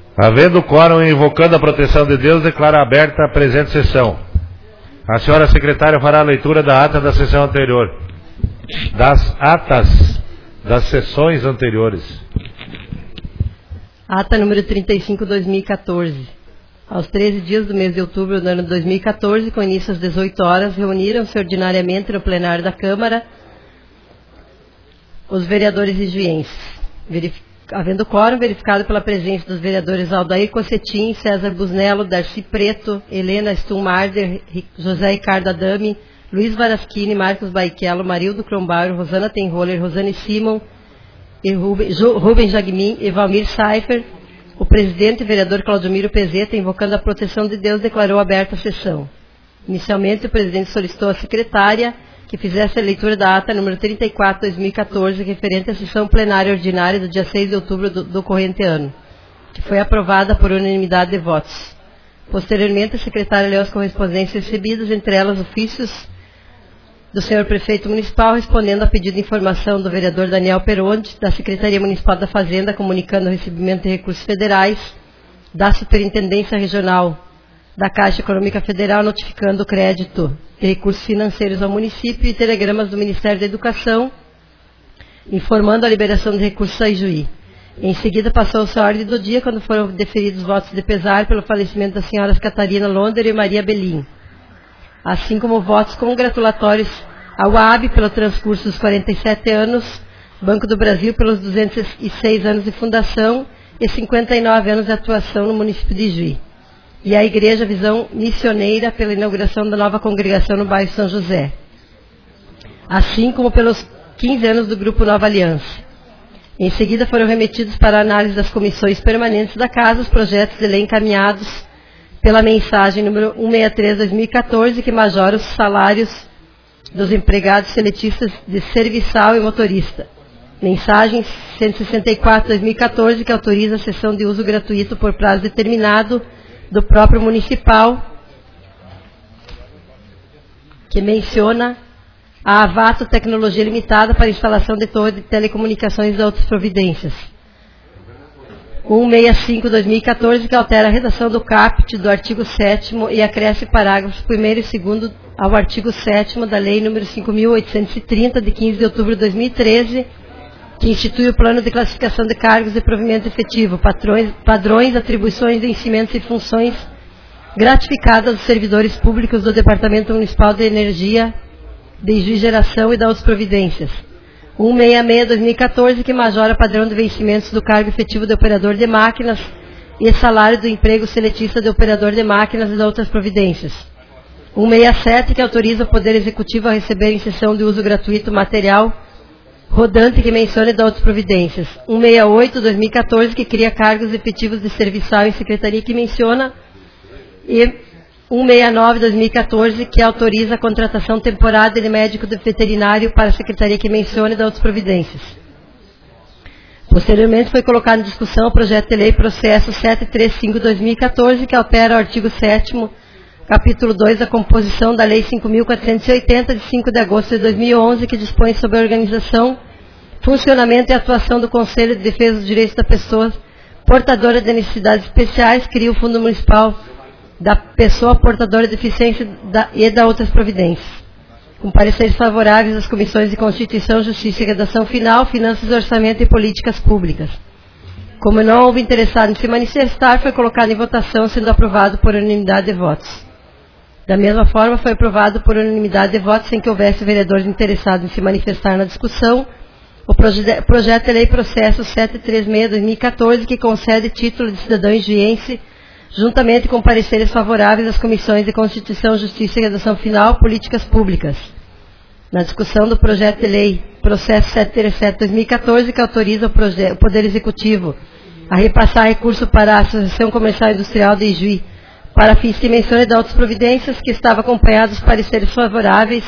Havendo quórum e invocando a proteção de Deus, declaro aberta a presente sessão. A senhora secretária fará a leitura da ata da sessão anterior. Das atas das sessões anteriores. Ata número 35/2014. Aos 13 dias do mês de outubro do ano 2014, com início às 18 horas, reuniram-se ordinariamente no plenário da Câmara os vereadores ijuenses. Havendo quórum, verificado pela presença dos vereadores Aldair Cossetim, César Busnello, Darcy Preto, Helena Stummarder, José Ricardo Adame, Luiz Varaschini, Marcos Baichello, Marildo Crombauer, Rosana Tenroller, Rosane Simon, e Rubem Jagmin e Valmir Seifer. O presidente, vereador Claudomiro Pezeta, invocando a proteção de Deus, declarou aberta a sessão. Inicialmente, o presidente solicitou à secretária que fizesse a leitura da ata número 34/2014, referente à sessão plenária ordinária do dia 6 de outubro do corrente ano, que foi aprovada por unanimidade de votos. Posteriormente, a secretária leu as correspondências recebidas, entre elas ofícios do senhor prefeito municipal, respondendo a pedido de informação do vereador Daniel Peronde, da Secretaria Municipal da Fazenda, comunicando o recebimento de recursos federais, da Superintendência Regional da Caixa Econômica Federal, notificando o crédito de recursos financeiros ao município, e telegramas do Ministério da Educação, informando a liberação de recursos a Ijuí. Em seguida, passou-se a ordem do dia, quando foram deferidos votos de pesar pelo falecimento das senhoras Catarina Londer e Maria Belim, assim como votos congratulatórios ao AB pelo transcurso dos 47 anos, Banco do Brasil pelos 206 anos de fundação e 59 anos de atuação no município de Ijuí, e a Igreja Visão Missioneira pela inauguração da nova congregação no bairro São José, assim como pelos 15 anos do Grupo Nova Aliança. Em seguida, foram remetidos para a análise das comissões permanentes da Casa os projetos de lei encaminhados pela mensagem número 163/2014, que majora os salários dos empregados seletistas de serviçal e motorista. Mensagem 164/2014, que autoriza a cessão de uso gratuito por prazo determinado do próprio municipal, que menciona a Avato Tecnologia Limitada para instalação de torre de telecomunicações e outras providências. 165/2014, que altera a redação do caput do artigo 7º e acresce parágrafos 1º e 2º ao artigo 7º da Lei nº 5.830, de 15 de outubro de 2013, que institui o plano de classificação de cargos e provimento efetivo, padrões, atribuições, vencimentos e funções gratificadas dos servidores públicos do Departamento Municipal de Energia, de Ijuí Geração e da outras providências. 166/2014, que majora padrão de vencimentos do cargo efetivo de operador de máquinas e salário do emprego seletista de operador de máquinas e de outras providências. 167, que autoriza o Poder Executivo a receber em sessão de uso gratuito material rodante que mencione de outras providências. 168/2014, que cria cargos efetivos de serviçal em secretaria que menciona, e 169/2014, que autoriza a contratação temporária de médico veterinário para a secretaria que mencione de outras providências. Posteriormente, foi colocado em discussão o projeto de lei processo 735/2014, que altera o artigo 7º, capítulo 2 da composição da Lei 5.480, de 5 de agosto de 2011, que dispõe sobre a organização, funcionamento e atuação do Conselho de Defesa dos Direitos da Pessoa portadora de necessidades especiais, cria o Fundo Municipal da Pessoa Portadora de Deficiência e da outras providências. Com pareceres favoráveis às comissões de Constituição, Justiça e Redação Final, Finanças, Orçamento e Políticas Públicas. Como não houve interessado em se manifestar, foi colocado em votação, sendo aprovado por unanimidade de votos. Da mesma forma, foi aprovado por unanimidade de votos, sem que houvesse vereadores interessados em se manifestar na discussão, o projeto de lei processo 736/2014, que concede título de cidadão ijuiense, juntamente com pareceres favoráveis às comissões de Constituição, Justiça e Redação Final, Políticas Públicas. Na discussão do projeto de lei processo 737/2014, que autoriza o Poder Executivo a repassar recurso para a Associação Comercial e Industrial de Ijuí, para fins que mencione de outras providências, que estava acompanhado dos pareceres favoráveis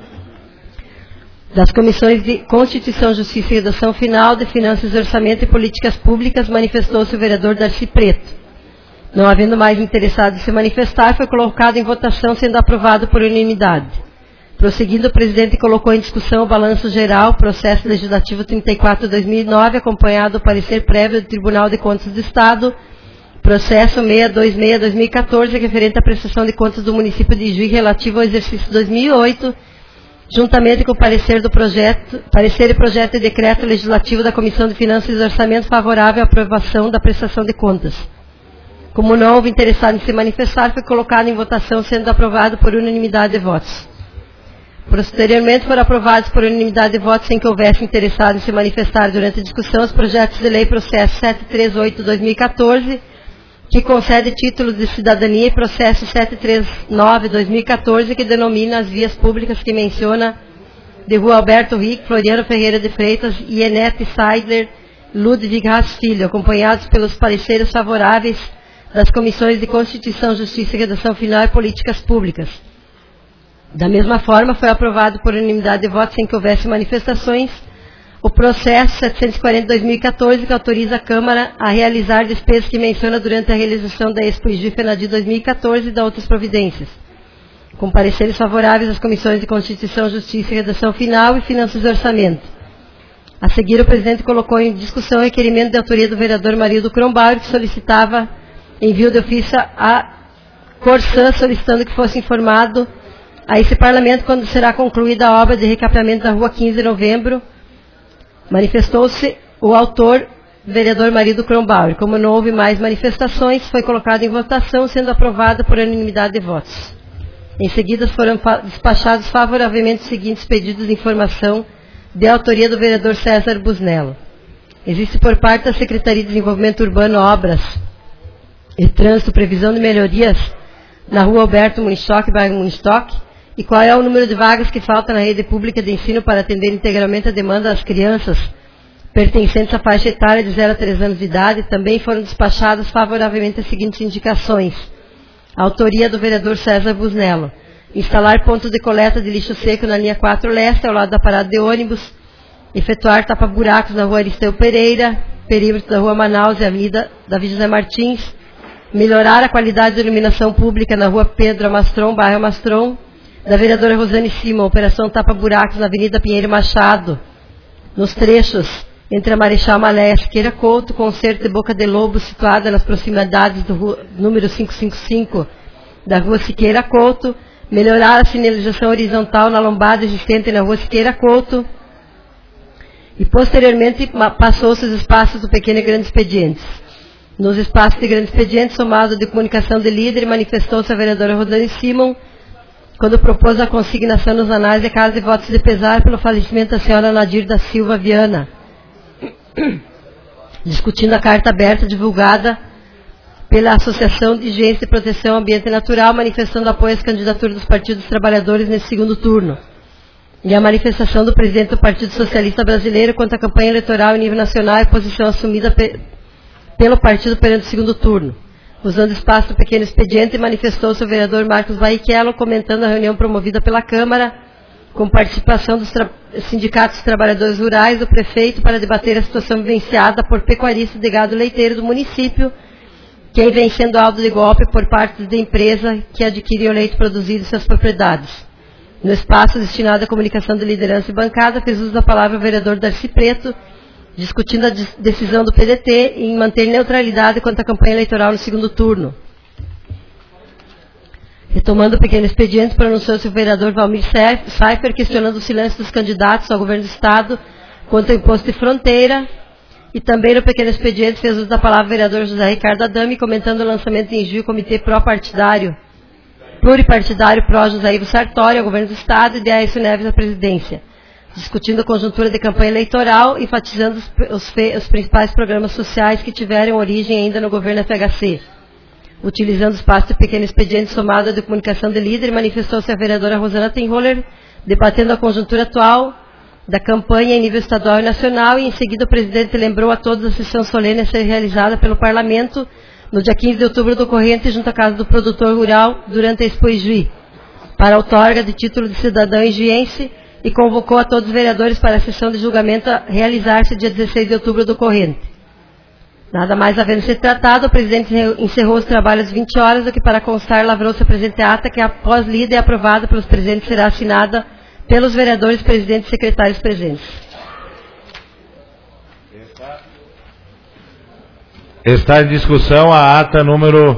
das comissões de Constituição, Justiça e Redação Final, de Finanças, Orçamento e Políticas Públicas, manifestou-se o vereador Darcy Preto. Não havendo mais interessado em se manifestar, foi colocado em votação, sendo aprovado por unanimidade. Prosseguindo, o presidente colocou em discussão o balanço geral, processo legislativo 34/2009, acompanhado do parecer prévio do Tribunal de Contas do Estado, processo 626/2014, referente à prestação de contas do município de Juí relativo ao exercício 2008, juntamente com o parecer e projeto de decreto legislativo da Comissão de Finanças e Orçamento favorável à aprovação da prestação de contas. Como não houve interessado em se manifestar, foi colocado em votação, sendo aprovado por unanimidade de votos. Posteriormente, foram aprovados por unanimidade de votos, sem que houvesse interessado em se manifestar durante a discussão, os projetos de lei processo 738/2014, que concede títulos de cidadania, e processo 739/2014, que denomina as vias públicas que menciona de Rua Alberto Rick, Floriano Ferreira de Freitas, Ienete Seidler, Ludwig Haas Filho, acompanhados pelos pareceres favoráveis das Comissões de Constituição, Justiça e Redação Final e Políticas Públicas. Da mesma forma, foi aprovado por unanimidade de votos, sem que houvesse manifestações, o processo 740/2014, que autoriza a Câmara a realizar despesas que menciona durante a realização da Expo Juí FENADI 2014 e da outras providências, com pareceres favoráveis das Comissões de Constituição, Justiça e Redação Final e Finanças e Orçamento. A seguir, o presidente colocou em discussão o requerimento de autoria do vereador Marildo Crombauer, que solicitava envio de ofício à Corsã, solicitando que fosse informado a esse Parlamento quando será concluída a obra de recapeamento da Rua 15 de Novembro. Manifestou-se o autor, vereador Marildo Crombauer. Como não houve mais manifestações, foi colocado em votação, sendo aprovado por unanimidade de votos. Em seguida, foram despachados favoravelmente os seguintes pedidos de informação de autoria do vereador César Busnello. Existe por parte da Secretaria de Desenvolvimento Urbano, Obras e Trânsito previsão de melhorias na Rua Alberto Munistock, bairro Munistock? E qual é o número de vagas que falta na rede pública de ensino para atender integralmente a demanda das crianças pertencentes à faixa etária de 0 a 3 anos de idade? Também foram despachadas favoravelmente as seguintes indicações. A autoria do vereador César Busnello. Instalar pontos de coleta de lixo seco na linha 4 Leste, ao lado da parada de ônibus. Efetuar tapa-buracos na Rua Aristeu Pereira, perímetro da Rua Manaus e Avenida Davi José Martins. Melhorar a qualidade de iluminação pública na Rua Pedro Amastron, bairro Amastron. Da vereadora Rosane Simon, operação tapa-buracos na Avenida Pinheiro Machado, nos trechos entre a Marechal Maléia e Siqueira Couto, concerto de Boca de Lobo, situada nas proximidades do número 555 da Rua Siqueira Couto, melhorar a sinalização horizontal na lombada existente na Rua Siqueira Couto, e posteriormente passou-se os espaços do pequeno e grande expedientes. Nos espaços de grande expediente, somado de comunicação de líder, manifestou-se a vereadora Rosane Simon, quando propôs a consignação nos anais de casa de votos de pesar pelo falecimento da senhora Nadir da Silva Viana, discutindo a carta aberta divulgada pela Associação de Agentes de Proteção ao Ambiente Natural, manifestando apoio às candidaturas dos partidos dos trabalhadores nesse segundo turno, e a manifestação do presidente do Partido Socialista Brasileiro quanto à campanha eleitoral em nível nacional e posição assumida pelo partido perante o segundo turno. Usando o espaço do pequeno expediente, manifestou-se o vereador Marcos Barrichello, comentando a reunião promovida pela Câmara, com participação dos sindicatos de trabalhadores rurais, do prefeito, para debater a situação vivenciada por pecuaristas de gado leiteiro do município, que vem sendo alvo de golpe por parte da empresa que adquiriu o leite produzido em suas propriedades. No espaço destinado à comunicação de liderança e bancada, fez uso da palavra o vereador Darcy Preto, discutindo a decisão do PDT em manter neutralidade quanto à campanha eleitoral no segundo turno. Retomando o pequeno expediente, pronunciou-se o vereador Valmir Seifer, questionando o silêncio dos candidatos ao governo do Estado quanto ao imposto de fronteira. E também no pequeno expediente fez uso da palavra o vereador José Ricardo Adame, comentando o lançamento em Juí do Comitê Pluripartidário Pró-José Ivo Sartori ao governo do Estado e de Aécio Neves à presidência, discutindo a conjuntura de campanha eleitoral, enfatizando os principais programas sociais que tiveram origem ainda no governo FHC. Utilizando o espaço de pequeno expediente somado à de comunicação de líder, manifestou-se a vereadora Rosana Tenholler, debatendo a conjuntura atual da campanha em nível estadual e nacional, e em seguida o presidente lembrou a todos a sessão solene a ser realizada pelo Parlamento no dia 15 de outubro do corrente, junto à Casa do Produtor Rural, durante a Expo Juí, para a outorga de título de cidadão engiense, e convocou a todos os vereadores para a sessão de julgamento a realizar-se dia 16 de outubro do corrente. Nada mais havendo se tratado, o presidente encerrou os trabalhos às 20 horas, o que, para constar, lavrou-se a presente ata, que após lida e aprovada pelos presidentes, será assinada pelos vereadores, presidentes e secretários presentes. Está em discussão a ata número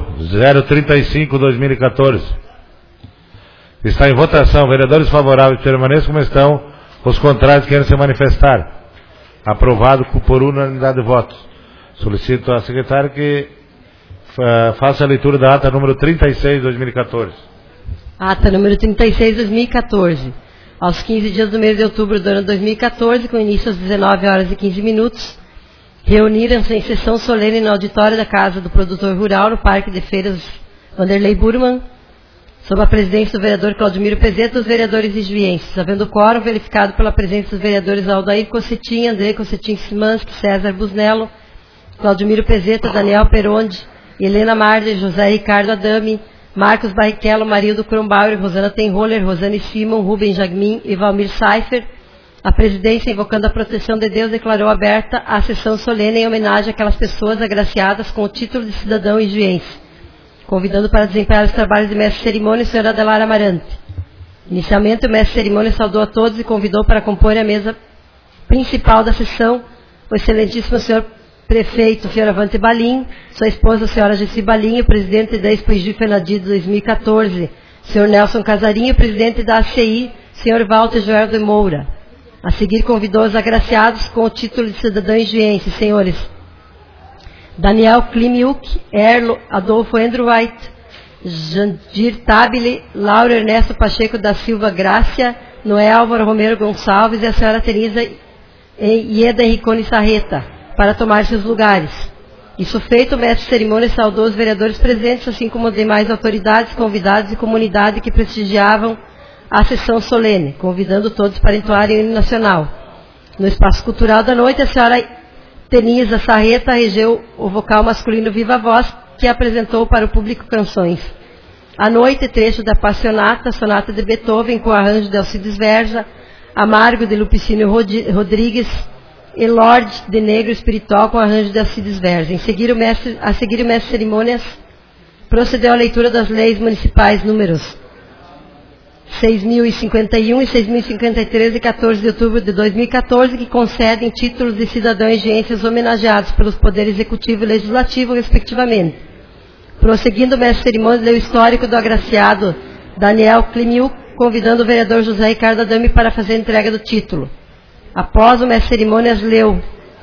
035/2014. Está em votação. Vereadores favoráveis permaneçam como estão. Os contrários querem se manifestar. Aprovado por unanimidade de votos. Solicito à secretária que faça a leitura da ata número 36/2014. Ata número 36/2014. Aos 15 dias do mês de outubro do ano 2014, com início às 19h15, reuniram-se em sessão solene no auditório da Casa do Produtor Rural, no Parque de Feiras Vanderlei Burman, sob a presidência do vereador Claudemiro Pezeta, os vereadores ijuienses, havendo quórum verificado pela presença dos vereadores Aldair Cossetin, André Cossetin Simansky, César Busnello, Claudemiro Pezeta, Daniel Peronde, Helena Marder, José Ricardo Adami, Marcos Barrichello, Marildo Kronbauer, Rosana Tenroller, Rosane Simon, Rubem Jagmin e Valmir Seifer. A presidência, invocando a proteção de Deus, declarou aberta a sessão solene em homenagem àquelas pessoas agraciadas com o título de cidadão ijuiense, convidando para desempenhar os trabalhos de mestre de cerimônia o senhor Adelar Amarante. Inicialmente, o mestre de cerimônia saudou a todos e convidou para compor a mesa principal da sessão o excelentíssimo senhor prefeito Fioravante Balim, sua esposa, a senhora Gessi Balim, o presidente da Expo Fenadi de 2014, senhor Nelson Casarinho, presidente da ACI, senhor Walter Joel de Moura. A seguir, convidou os agraciados com o título de cidadão ijuiense, senhores Daniel Klimiuk, Erlo Adolfo Andrew White, Jandir Tabile, Lauro Ernesto Pacheco da Silva Grácia, Noé Álvaro Romero Gonçalves e a senhora Teresa Ieda Henricone Sarreta, para tomar seus lugares. Isso feito, o mestre de cerimônia saudou os vereadores presentes, assim como demais autoridades, convidados e comunidade que prestigiavam a sessão solene, convidando todos para entoarem o hino nacional. No espaço cultural da noite, a senhora Tenisa Sarreta regeu o vocal masculino Viva Voz, que apresentou para o público canções. À noite, trecho da Passionata, sonata de Beethoven, com arranjo de Alcides Verja, Amargo de Lupicínio Rodrigues, e Lorde de Negro Espiritual, com arranjo de Alcides Verja. A seguir, o mestre de cerimônias procedeu à leitura das leis municipais números 6.051 e 6.053, de 14 de outubro de 2014, que concedem títulos de cidadão ijuiense aos homenageados pelos poderes executivo e legislativo, respectivamente. Prosseguindo, o mestre de cerimônias leu o histórico do agraciado Daniel Klimiuk, convidando o vereador José Ricardo Adami para fazer a entrega do título. Após o mestre de cerimônias leu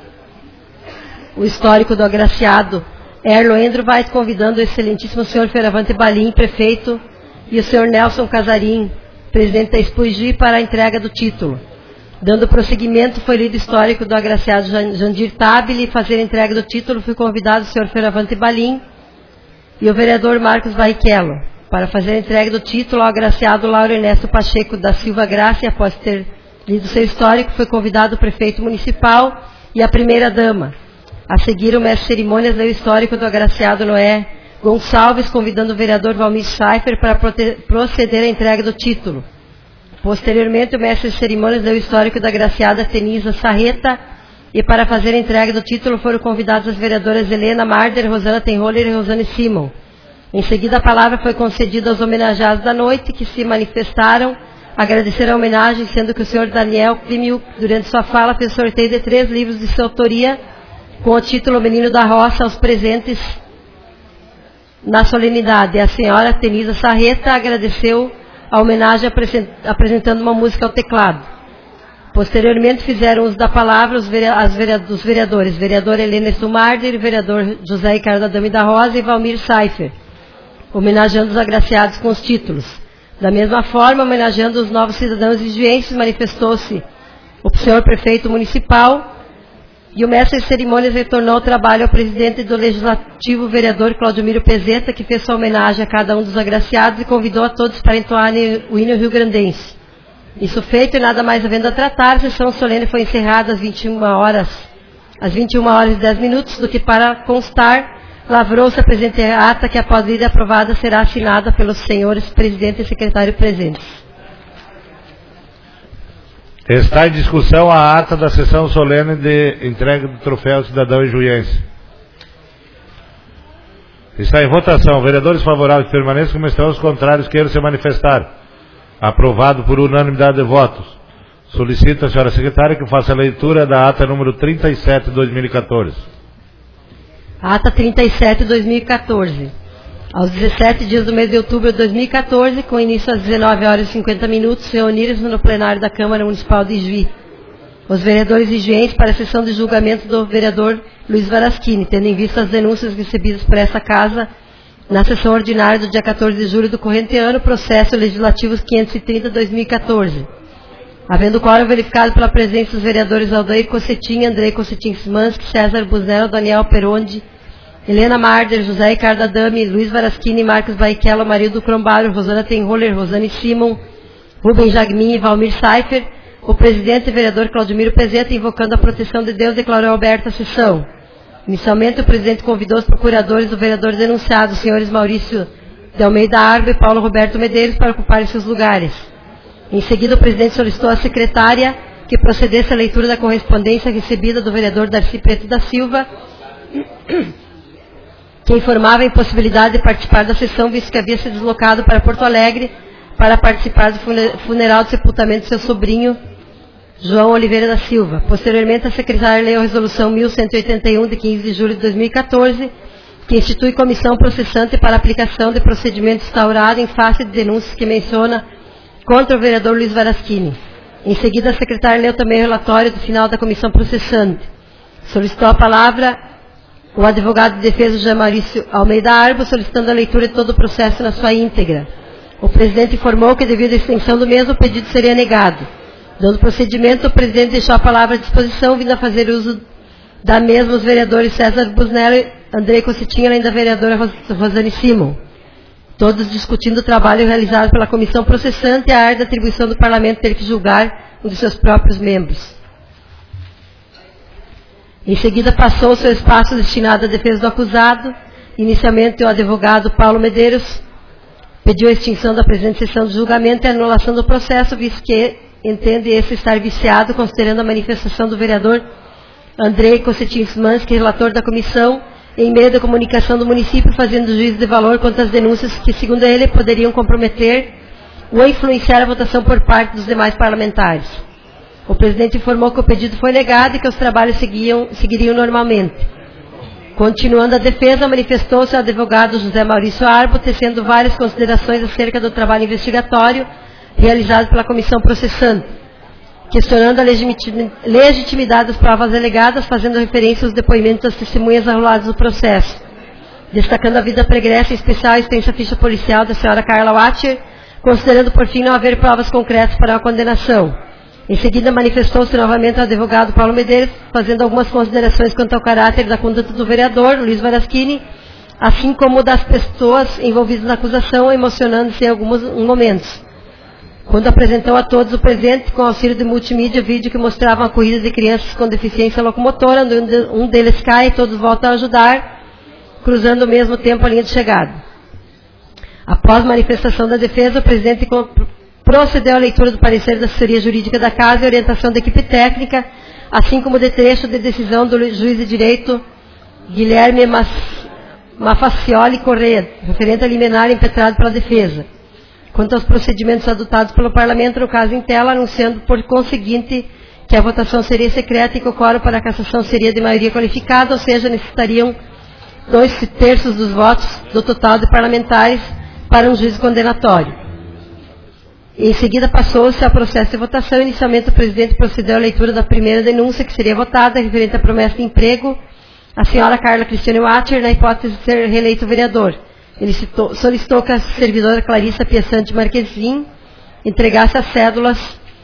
o histórico do agraciado Erlo Endroweit, convidando o excelentíssimo senhor Fioravante Balim, prefeito, e o senhor Nelson Casarim, presidente da Expuigi, para a entrega do título. Dando prosseguimento, foi lido o histórico do agraciado Jandir Tabile, e fazer a entrega do título foi convidado o senhor Fioravante Balim e o vereador Marcos Barrichello, para fazer a entrega do título ao agraciado Lauro Ernesto Pacheco da Silva Grácia. Após ter lido seu histórico, foi convidado o prefeito municipal e a primeira-dama. A seguir, o mestre de cerimônias leu o histórico do agraciado Noé Gonçalves, convidando o vereador Valmir Seifer para proceder à entrega do título. Posteriormente, o mestre de cerimônias leu o histórico da agraciada Tenisa Sarreta, e para fazer a entrega do título foram convidadas as vereadoras Helena Marder, Rosana Tenroller e Rosane Simon. Em seguida, a palavra foi concedida aos homenageados da noite, que se manifestaram, agradecer a homenagem, sendo que o senhor Daniel Klimiuk, durante sua fala, fez sorteio de 3 livros de sua autoria, com o título Menino da Roça, aos presentes na solenidade. A senhora Tenisa Sarreta agradeceu a homenagem apresentando uma música ao teclado. Posteriormente, fizeram uso da palavra os vereadores, vereadora Helena Stumarder e vereador José Ricardo Adami da Rosa e Valmir Seifer, homenageando os agraciados com os títulos. Da mesma forma, homenageando os novos cidadãos ijuienses, manifestou-se o senhor prefeito municipal, e o mestre de cerimônias retornou ao trabalho ao presidente do Legislativo, vereador Claudemiro Pezeta, que fez sua homenagem a cada um dos agraciados e convidou a todos para entoarem o hino rio-grandense. Isso feito, e nada mais havendo a tratar, a sessão solene foi encerrada às 21h10, do que, para constar, lavrou-se a presente ata, que após lida aprovada será assinada pelos senhores presidente e secretário presentes. Está em discussão a ata da sessão solene de entrega do troféu cidadão ijuiense. Está em votação. Vereadores favoráveis permaneçam como estão, os contrários queiram se manifestar. Aprovado por unanimidade de votos. Solicito à senhora secretária que faça a leitura da ata número 37 de 2014. Ata 37/2014. Aos 17 dias do mês de outubro de 2014, com início às 19h50, reuniram-se no plenário da Câmara Municipal de Ijuí os vereadores ijuienses para a sessão de julgamento do vereador Luiz Varaschini, tendo em vista as denúncias recebidas por essa Casa na sessão ordinária do dia 14 de julho do corrente ano, processo legislativo 530/2014. Havendo quórum verificado pela presença dos vereadores Aldair Cossetin, Andrei Cossetin Smansky, César Busnello, Daniel Perondi, Helena Marder, José Ricardo Adami, Luiz Varaschini, Marcos Baichello, Marildo Crombário, Rosana Tenroller, Rosane Simon, Rubem Jagmin e Valmir Seifer, o presidente e vereador Claudemiro Pezeta, invocando a proteção de Deus, declarou aberta a sessão. Inicialmente, o presidente convidou os procuradores do vereador denunciado, os senhores Maurício de Almeida Arbo e Paulo Roberto Medeiros, para ocuparem seus lugares. Em seguida, o presidente solicitou à secretária que procedesse à leitura da correspondência recebida do vereador Darcy Preto da Silva, que informava a impossibilidade de participar da sessão, visto que havia se deslocado para Porto Alegre para participar do funeral de sepultamento de seu sobrinho, João Oliveira da Silva. Posteriormente, a secretária leu a resolução 1181, de 15 de julho de 2014, que institui comissão processante para aplicação de procedimento instaurado em face de denúncias que menciona contra o vereador Luiz Varaschini. Em seguida, a secretária leu também o relatório do final da comissão processante. Solicitou a palavra o advogado de defesa José Maurício Almeida Arbo, solicitando a leitura de todo o processo na sua íntegra. O presidente informou que, devido à extensão do mesmo, o pedido seria negado. Dando procedimento, o presidente deixou a palavra à disposição, vindo a fazer uso da mesma os vereadores César Busnello, Andrei Cossetin, além da vereadora Rosane Simon, todos discutindo o trabalho realizado pela comissão processante e a área da atribuição do parlamento ter que julgar um de seus próprios membros. Em seguida, passou o seu espaço destinado à defesa do acusado. Inicialmente, o advogado Paulo Medeiros pediu a extinção da presente sessão de julgamento e a anulação do processo, visto que entende esse estar viciado, considerando a manifestação do vereador Andrei Cossetin Smansky, relator da comissão, em meio da comunicação do município, fazendo juízo de valor quanto às denúncias que, segundo ele, poderiam comprometer ou influenciar a votação por parte dos demais parlamentares. O presidente informou que o pedido foi negado e que os trabalhos seguiriam normalmente. Continuando a defesa, manifestou-se o advogado José Maurício Arbo, tecendo várias considerações acerca do trabalho investigatório realizado pela comissão processante, questionando a legitimidade das provas alegadas, fazendo referência aos depoimentos das testemunhas arroladas no processo, destacando a vida pregressa, em especial a extensa ficha policial da senhora Carla Watcher, considerando por fim não haver provas concretas para a condenação. Em seguida, manifestou-se novamente o advogado Paulo Medeiros, fazendo algumas considerações quanto ao caráter da conduta do vereador Luiz Varaschini, assim como das pessoas envolvidas na acusação, emocionando-se em alguns momentos, quando apresentou a todos o presente com auxílio de multimídia vídeo que mostrava uma corrida de crianças com deficiência locomotora, onde um deles cai e todos voltam a ajudar, cruzando ao mesmo tempo a linha de chegada. Após a manifestação da defesa, o presidente procedeu à leitura do parecer da assessoria jurídica da Casa e orientação da equipe técnica, assim como de trecho de decisão do juiz de direito Guilherme Mafacioli Corrêa, referente a liminar impetrado pela defesa. Quanto aos procedimentos adotados pelo Parlamento, no caso em tela, anunciando por conseguinte que a votação seria secreta e que o quórum para a cassação seria de maioria qualificada, ou seja, necessitariam 2/3 dos votos do total de parlamentares para um juízo condenatório. Em seguida, passou-se ao processo de votação. Inicialmente, o presidente procedeu à leitura da primeira denúncia que seria votada, referente à promessa de emprego à senhora Carla Cristiane Watcher, na hipótese de ser reeleito vereador. Ele solicitou que a servidora Clarissa Piaçante Marquezin entregasse as cédulas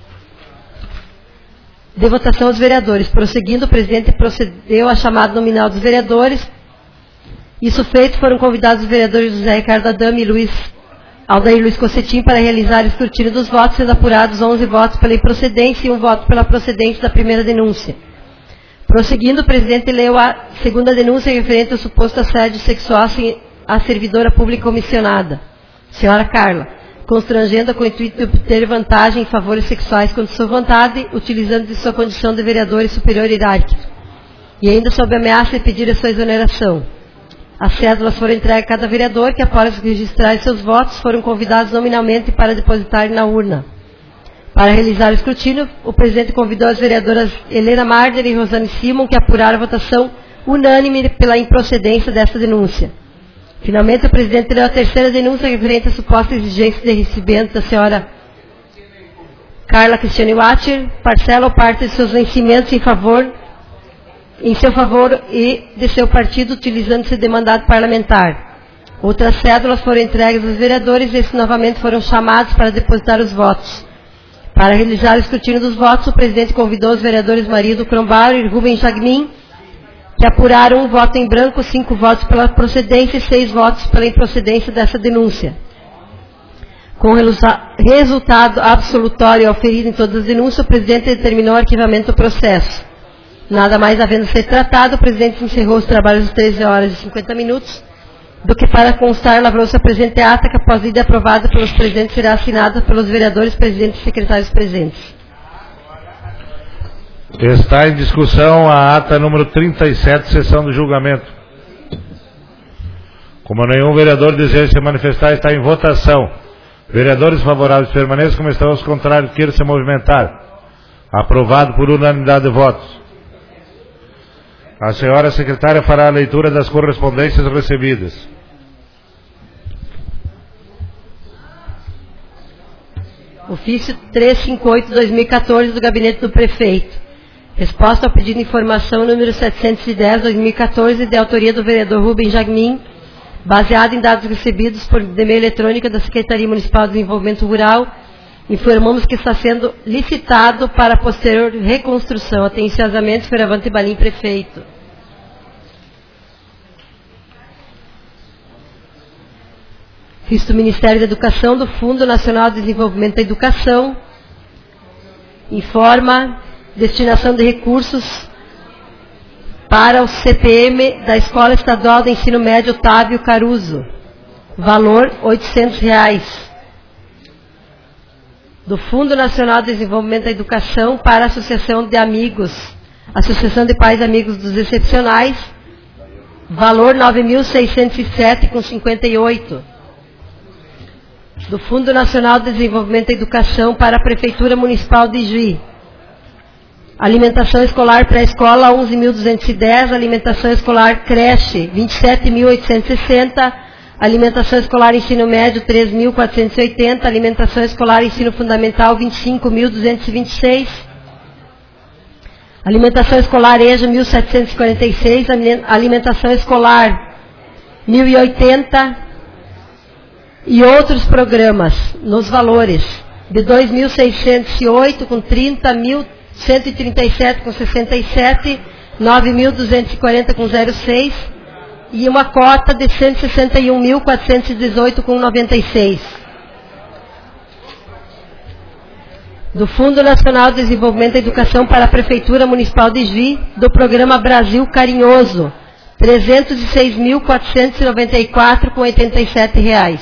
de votação aos vereadores. Prosseguindo, o presidente procedeu à chamada nominal dos vereadores. Isso feito, foram convidados os vereadores José Ricardo Adami e Aldair Luiz Cossetin para realizar o escrutínio dos votos, sendo apurados 11 votos pela improcedência e 1 voto pela procedência da primeira denúncia. Prosseguindo, o presidente leu a segunda denúncia referente ao suposto assédio sexual à servidora pública comissionada, senhora Carla, constrangendo-a com o intuito de obter vantagem em favores sexuais contra sua vontade, utilizando de sua condição de vereador e superior hierárquico, e ainda sob ameaça de pedir a sua exoneração. As cédulas foram entregues a cada vereador, que após registrar seus votos, foram convidados nominalmente para depositar na urna. Para realizar o escrutínio, o presidente convidou as vereadoras Helena Marder e Rosane Simon, que apuraram a votação unânime pela improcedência desta denúncia. Finalmente, o presidente leu a terceira denúncia referente à suposta exigência de recebimento da senhora Carla Cristiane Watcher, parcela ou parte de seus vencimentos em seu favor e de seu partido, utilizando-se de mandato parlamentar. Outras cédulas foram entregues aos vereadores e esses novamente foram chamados para depositar os votos. Para realizar o escrutínio dos votos, o presidente convidou os vereadores Maria do Crombaro e Rubem Jagmin, que apuraram um voto em branco, 5 votos pela procedência e 6 votos pela improcedência dessa denúncia. Com resultado absolutório auferido em todas as denúncias, o presidente determinou o arquivamento do processo. Nada mais havendo sido tratado, o presidente encerrou os trabalhos às 13 horas e 50 minutos, do que para constar, lavrou-se a presente ata, que após lida aprovada pelos presidentes, será assinada pelos vereadores, presidentes e secretários presentes. Está em discussão a ata número 37, sessão do julgamento. Como nenhum vereador deseja se manifestar, está em votação. Vereadores favoráveis permaneçam como estão, os contrários queiram se movimentar. Aprovado por unanimidade de votos. A senhora secretária fará a leitura das correspondências recebidas. Ofício 358/2014 do Gabinete do Prefeito. Resposta ao pedido de informação número 710/2014, de autoria do vereador Rubem Jagmin, baseado em dados recebidos por e-mail eletrônico da Secretaria Municipal de Desenvolvimento Rural, informamos que está sendo licitado para posterior reconstrução. Atenciosamente, Fioravante Balim, prefeito. Fiz do Ministério da Educação, do Fundo Nacional de Desenvolvimento da Educação, informa destinação de recursos para o CPM da Escola Estadual de Ensino Médio Otávio Caruso. Valor R$ 800. Do Fundo Nacional de Desenvolvimento da Educação para a Associação de Amigos, Associação de Pais Amigos dos Excepcionais, valor R$ 9.607,58. Do Fundo Nacional de Desenvolvimento da Educação para a Prefeitura Municipal de Juí. Alimentação escolar pré-escola 11.210, alimentação escolar creche 27.860, alimentação escolar ensino médio 3.480, alimentação escolar ensino fundamental 25.226, alimentação escolar EJA 1.746, alimentação escolar 1.080 e outros programas nos valores de 2.608 com 30.137 com 67, 9.240 com 06 e uma cota de 161.418 com 96. Do Fundo Nacional de Desenvolvimento da Educação para a Prefeitura Municipal de Juí, do programa Brasil Carinhoso, R$ 306.494 com 87 reais.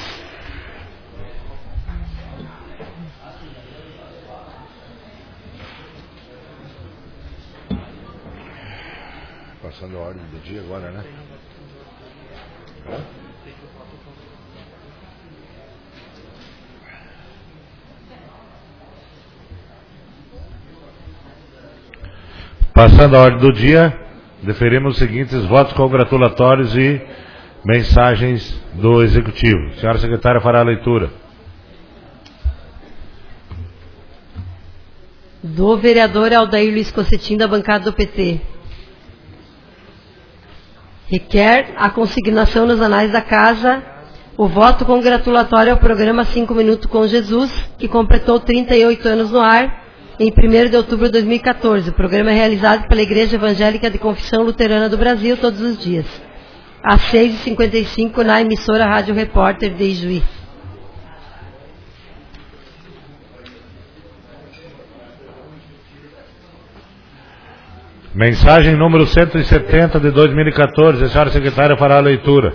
Passando a ordem do dia agora, né? Passando a ordem do dia, deferimos os seguintes votos congratulatórios e mensagens do Executivo. A senhora secretária fará a leitura. Do vereador Aldair Luiz Cossetim, da bancada do PT. Requer a consignação nos anais da Casa o voto congratulatório ao programa 5 Minutos com Jesus, que completou 38 anos no ar, em 1º de outubro de 2014. O programa é realizado pela Igreja Evangélica de Confissão Luterana do Brasil todos os dias, às 6h55, na emissora Rádio Repórter de Juí. Mensagem número 170 de 2014. A senhora secretária fará a leitura.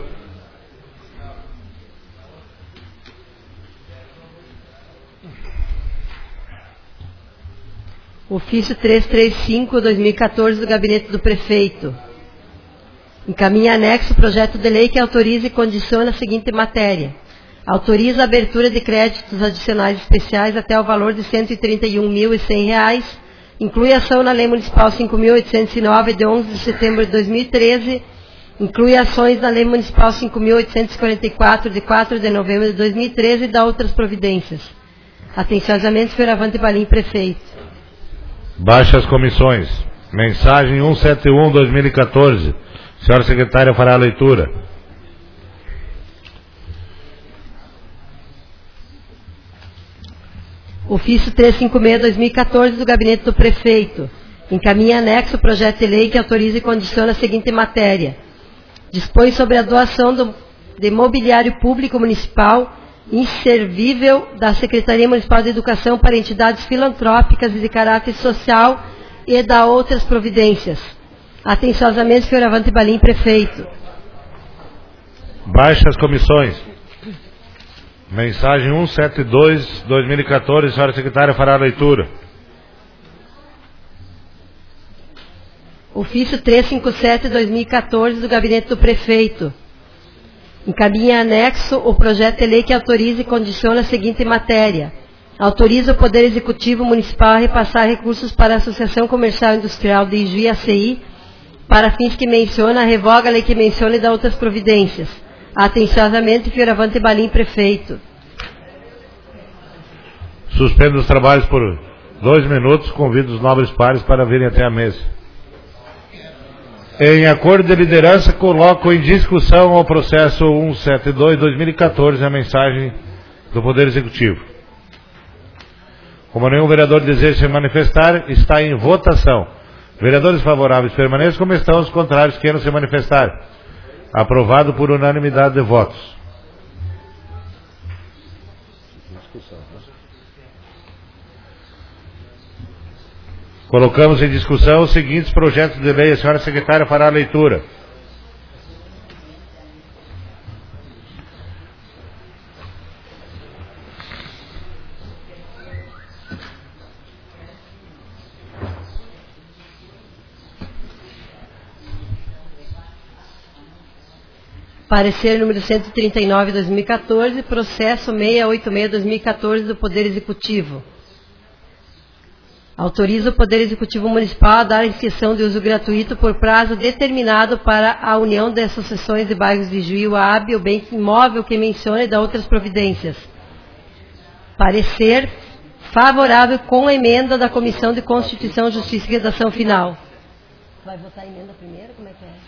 Ofício 335/2014 do Gabinete do Prefeito. Encaminha anexo o projeto de lei que autoriza e condiciona a seguinte matéria. Autoriza a abertura de créditos adicionais especiais até o valor de R$ 131.100 inclui ação na Lei Municipal 5.809, de 11 de setembro de 2013, inclui ações na Lei Municipal 5.844, de 4 de novembro de 2013 e dá outras providências. Atenciosamente, Fioravante Balim, prefeito. Baixe as comissões. Mensagem 171/2014. Senhora secretária fará a leitura. Ofício 356/2014 do Gabinete do Prefeito. Encaminha anexo o projeto de lei que autoriza e condiciona a seguinte matéria. Dispõe sobre a doação de mobiliário público municipal inservível da Secretaria Municipal de Educação para entidades filantrópicas e de caráter social e dá outras providências. Atenciosamente, Fioravante Balim, prefeito. Baixe as comissões. Mensagem 172/2014, senhora secretária fará a leitura. Ofício 357/2014 do Gabinete do Prefeito. Encaminha anexo o projeto de lei que autoriza e condiciona a seguinte matéria. Autoriza o Poder Executivo Municipal a repassar recursos para a Associação Comercial Industrial de Ijuí, ACI, para fins que menciona, revoga a lei que menciona e dá outras providências. Atenciosamente, Fioravante Balim, prefeito. Suspendo os trabalhos por 2 minutos. Convido os nobres pares para virem até a mesa. Em acordo de liderança, coloco em discussão o processo 172/2014, a mensagem do Poder Executivo. Como nenhum vereador deseja se manifestar, está em votação. Vereadores favoráveis permaneçam como estão, os contrários queiram se manifestar. Aprovado por unanimidade de votos. Colocamos em discussão os seguintes projetos de lei. A senhora secretária fará a leitura. Parecer número 139/2014, processo 686/2014 do Poder Executivo. Autoriza o Poder Executivo Municipal a dar inscrição de uso gratuito por prazo determinado para a União de Associações de Bairros de Ijuí, UAB, o bem imóvel que menciona e dá outras providências. Parecer favorável com a emenda da Comissão de Constituição, Justiça e Redação Final. Vai votar a emenda primeiro? Como é que é?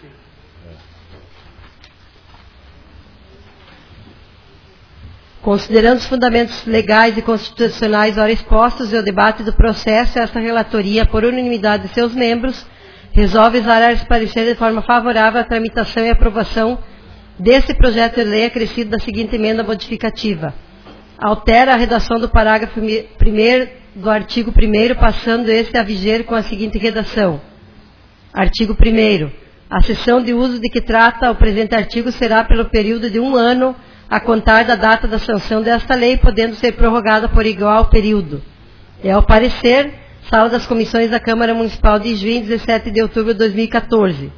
Considerando os fundamentos legais e constitucionais ora expostos e o debate do processo, esta relatoria, por unanimidade de seus membros, resolve exarar esse parecer de forma favorável à tramitação e aprovação desse projeto de lei acrescido da seguinte emenda modificativa. Altera a redação do parágrafo 1º do artigo 1º, passando este a viger com a seguinte redação. Artigo 1º. A cessão de uso de que trata o presente artigo será pelo período de 1 ano a contar da data da sanção desta lei, podendo ser prorrogada por igual período. É ao parecer, sala das comissões da Câmara Municipal de Ijuí, 17 de outubro de 2014.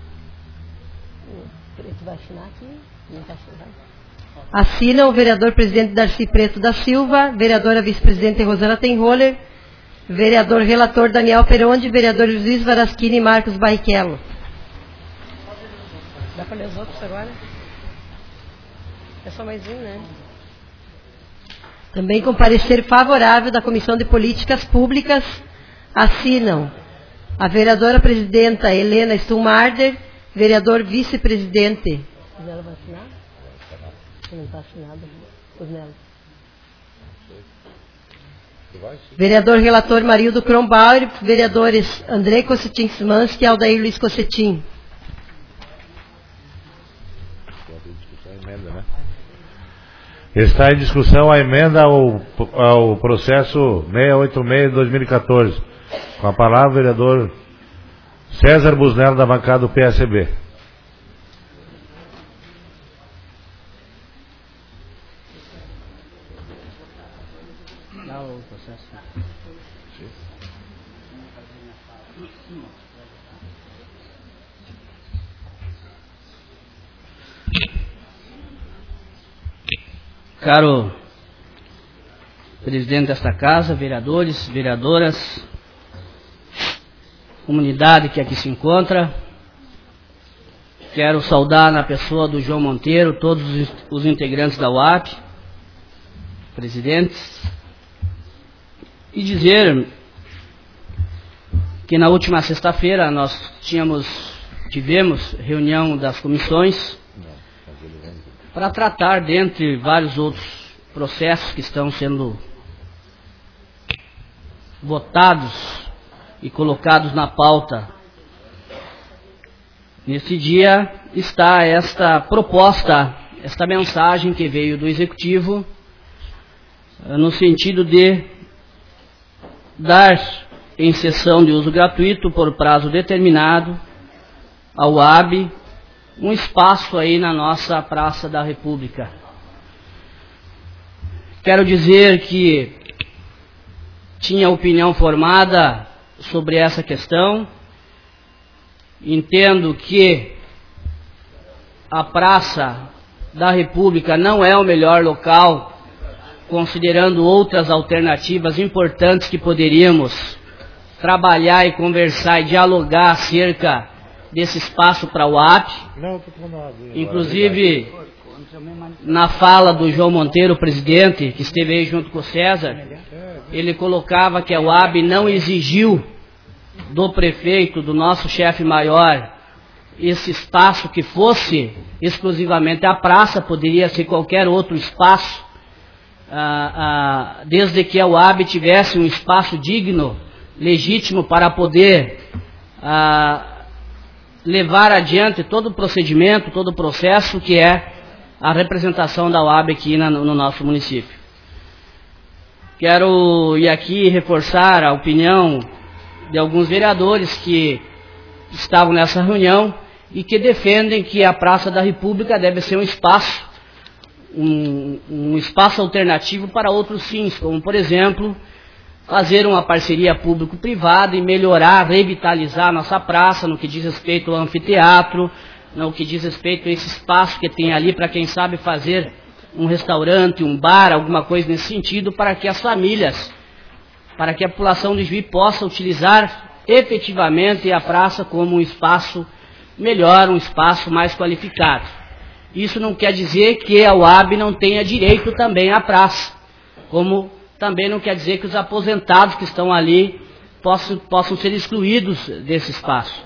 Assinam o vereador presidente Darcy Preto da Silva, vereadora vice-presidente Rosana Tenroller, vereador relator Daniel Peronde, vereador Luiz Varaschini e Marcos Barrichello. Dá para ler os outros agora? É só mais um, né? Também com parecer favorável da Comissão de Políticas Públicas, assinam a vereadora presidenta Helena Stumarder, vereador vice-presidente. Ela vai assinar? Não está assinado. Vereador relator Marildo Kronbauer, vereadores Andrei Cossetin Smansky e Aldair Luiz Cossetin. Está em discussão a emenda ao processo 686 de 2014. Com a palavra, o vereador César Busnello, da bancada do PSB. Caro presidente desta casa, vereadores, vereadoras, comunidade que aqui se encontra. Quero saudar na pessoa do João Monteiro todos os integrantes da UAP, presidentes, e dizer que na última sexta-feira nós tivemos reunião das comissões para tratar, dentre vários outros processos que estão sendo votados e colocados na pauta. Nesse dia está esta proposta, esta mensagem que veio do Executivo, no sentido de dar em sessão de uso gratuito por prazo determinado ao UAB um espaço aí na nossa Praça da República. Quero dizer que tinha opinião formada sobre essa questão. Entendo que a Praça da República não é o melhor local, considerando outras alternativas importantes que poderíamos trabalhar e conversar e dialogar acerca desse espaço para o UAP. Inclusive, na fala do João Monteiro, presidente, que esteve aí junto com o César, ele colocava que a UAB não exigiu do prefeito, do nosso chefe maior, esse espaço que fosse exclusivamente a praça, poderia ser qualquer outro espaço, desde que a UAB tivesse um espaço digno, legítimo para poder levar adiante todo o procedimento, todo o processo que é a representação da UAB aqui no nosso município. Quero ir aqui reforçar a opinião de alguns vereadores que estavam nessa reunião e que defendem que a Praça da República deve ser um espaço, um espaço alternativo para outros fins, como, por exemplo, fazer uma parceria público-privada e melhorar, revitalizar a nossa praça no que diz respeito ao anfiteatro, no que diz respeito a esse espaço que tem ali para, quem sabe, fazer um restaurante, um bar, alguma coisa nesse sentido, para que as famílias, para que a população de Juí possa utilizar efetivamente a praça como um espaço melhor, um espaço mais qualificado. Isso não quer dizer que a UAB não tenha direito também à praça, como também não quer dizer que os aposentados que estão ali possam ser excluídos desse espaço.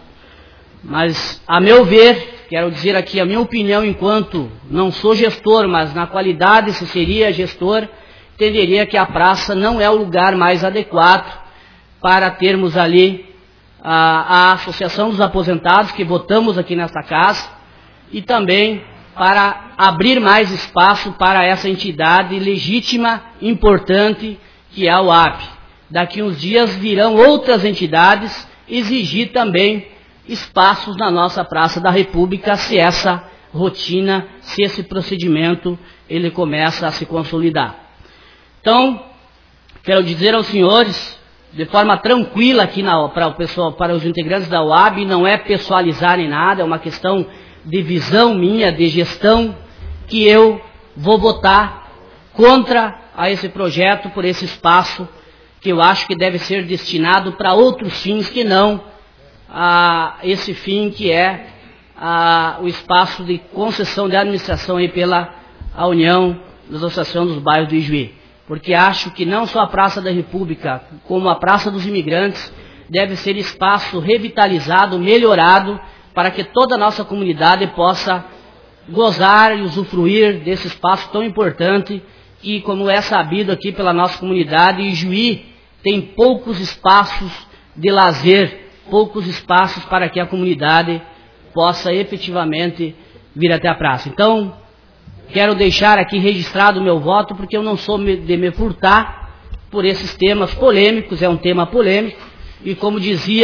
Mas, a meu ver, quero dizer aqui a minha opinião enquanto não sou gestor, mas na qualidade, se seria gestor, entenderia que a praça não é o lugar mais adequado para termos ali a Associação dos Aposentados, que votamos aqui nesta casa, e também para abrir mais espaço para essa entidade legítima, importante, que é a UAP. Daqui uns dias virão outras entidades exigir também espaços na nossa Praça da República, se essa rotina, se esse procedimento, ele começa a se consolidar. Então, quero dizer aos senhores, de forma tranquila aqui para o pessoal, para os integrantes da UAB, não é pessoalizar em nada, é uma questão de visão minha, de gestão, que eu vou votar contra a esse projeto, por esse espaço, que eu acho que deve ser destinado para outros fins que não a esse fim que é o espaço de concessão de administração aí pela União da Associação dos Bairros do Ijuí. Porque acho que não só a Praça da República, como a Praça dos Imigrantes, deve ser espaço revitalizado, melhorado, para que toda a nossa comunidade possa gozar e usufruir desse espaço tão importante, que, como é sabido aqui pela nossa comunidade, Ijuí tem poucos espaços de lazer, poucos espaços para que a comunidade possa efetivamente vir até a praça. Então, quero deixar aqui registrado o meu voto, porque eu não sou de me furtar por esses temas polêmicos, é um tema polêmico, e como dizia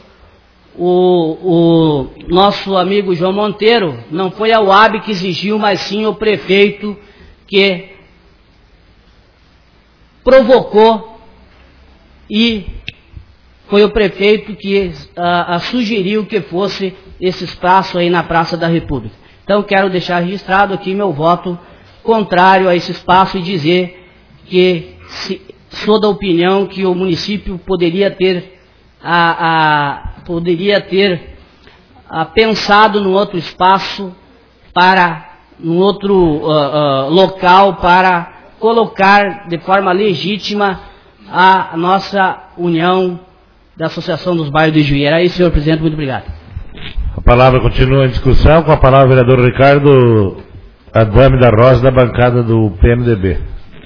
o nosso amigo João Monteiro, não foi a UAB que exigiu, mas sim o prefeito que provocou, e foi o prefeito que sugeriu que fosse esse espaço aí na Praça da República. Então quero deixar registrado aqui meu voto contrário a esse espaço e dizer que sou da opinião que o município poderia ter poderia ter pensado num outro espaço, num outro local para colocar de forma legítima a nossa união da Associação dos Bairros de Juí. Era isso, senhor presidente, muito obrigado. A palavra continua em discussão, com a palavra o vereador Ricardo Adame da Rosa, da bancada do PMDB.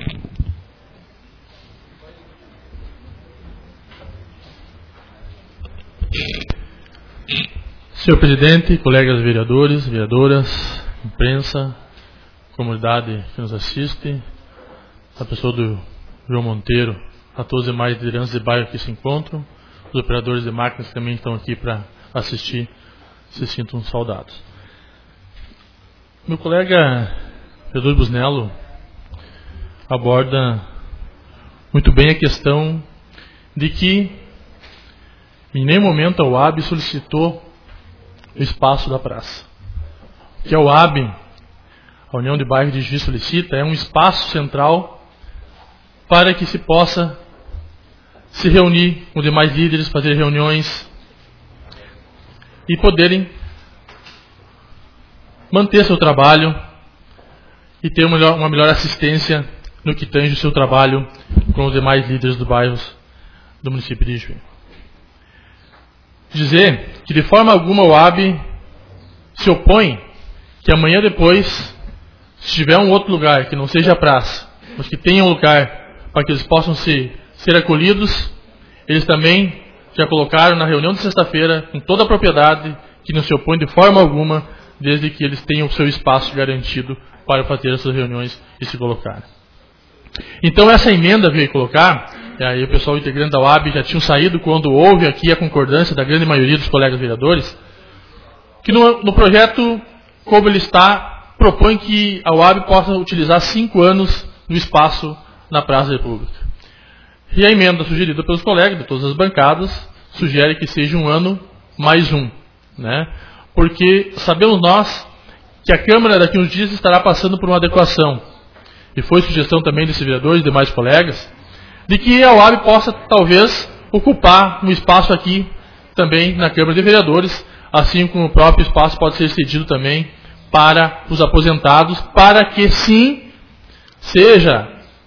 Senhor presidente, colegas vereadores, vereadoras, imprensa, comunidade que nos assiste, a pessoa do João Monteiro, a todos os demais lideranças de bairro que se encontram, os operadores de máquinas que também estão aqui para assistir, se sintam saudados. Meu colega vereador Busnello aborda muito bem a questão de que em nenhum momento a UAB solicitou o espaço da praça. O que a UAB, a União de Bairros de Juí, solicita é um espaço central para que se possa se reunir com demais líderes, fazer reuniões e poderem manter seu trabalho e ter uma melhor assistência no que tange o seu trabalho com os demais líderes dos bairros do município de Juí. Dizer que de forma alguma o UAB se opõe que amanhã depois, se tiver um outro lugar que não seja a praça, mas que tenha um lugar para que eles possam ser acolhidos, eles também já colocaram na reunião de sexta-feira, com toda a propriedade, que não se opõe de forma alguma, desde que eles tenham o seu espaço garantido para fazer essas reuniões e se colocar. Então essa emenda veio colocar, e aí o pessoal integrante da UAB já tinham saído quando houve aqui a concordância da grande maioria dos colegas vereadores, que no projeto, como ele está, propõe que a UAB possa utilizar 5 anos no espaço na Praça da República. E a emenda sugerida pelos colegas de todas as bancadas sugere que seja 1 ano mais 1, né? Porque sabemos nós que a Câmara daqui a uns dias estará passando por uma adequação, e foi sugestão também desses vereadores e demais colegas, de que a UAB possa talvez ocupar um espaço aqui também na Câmara de Vereadores, assim como o próprio espaço pode ser cedido também para os aposentados, para que sim seja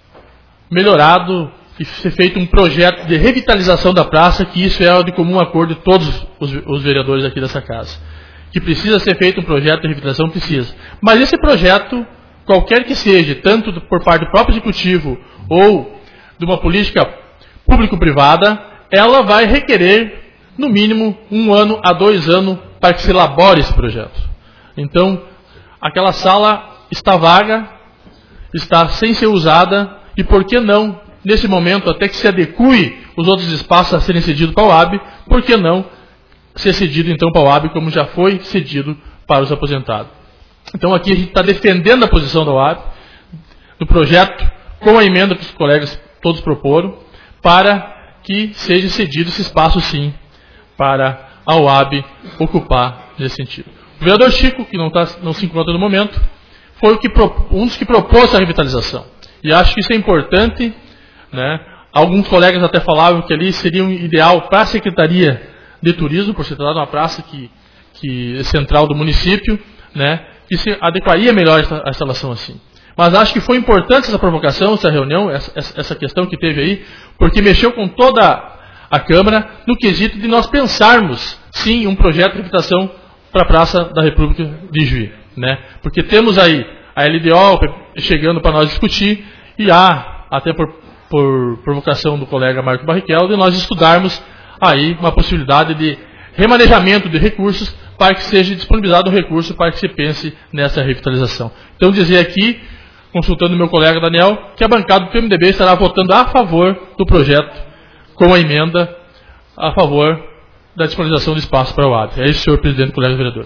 melhorado e ser feito um projeto de revitalização da praça, que isso é de comum acordo de todos os vereadores aqui dessa casa. Que precisa ser feito um projeto de revitalização, precisa. Mas esse projeto, qualquer que seja, tanto por parte do próprio Executivo ou de uma política público-privada, ela vai requerer, no mínimo, 1 ano a 2 anos para que se elabore esse projeto. Então, aquela sala está vaga, está sem ser usada, e por que não, nesse momento, até que se adeque os outros espaços a serem cedidos para a UAB, por que não ser cedido então para a UAB, como já foi cedido para os aposentados? Então aqui a gente está defendendo a posição da UAB, do projeto, com a emenda que os colegas todos proporam, para que seja cedido esse espaço sim, para a UAB ocupar nesse sentido. O vereador Chico, que não se encontra no momento, foi um dos que propôs a revitalização. E acho que isso é importante, né? Alguns colegas até falavam que ali seria um ideal para a Secretaria de Turismo, por se tratar de uma praça que é central do município, né? Que se adequaria melhor a instalação assim. Mas acho que foi importante essa provocação, essa reunião, essa questão que teve aí, porque mexeu com toda a Câmara no quesito de nós pensarmos, sim, um projeto de habitação para a Praça da República de Juí, né? Porque temos aí a LDO chegando para nós discutir, e há, até por provocação do colega Marco Barrichello, de nós estudarmos aí uma possibilidade de remanejamento de recursos para que seja disponibilizado um recurso para que se pense nessa revitalização. Então, dizer aqui, consultando o meu colega Daniel, que a bancada do PMDB estará votando a favor do projeto, com a emenda a favor da disponibilização de espaço para o UAB. É isso, senhor presidente e colegas vereadores.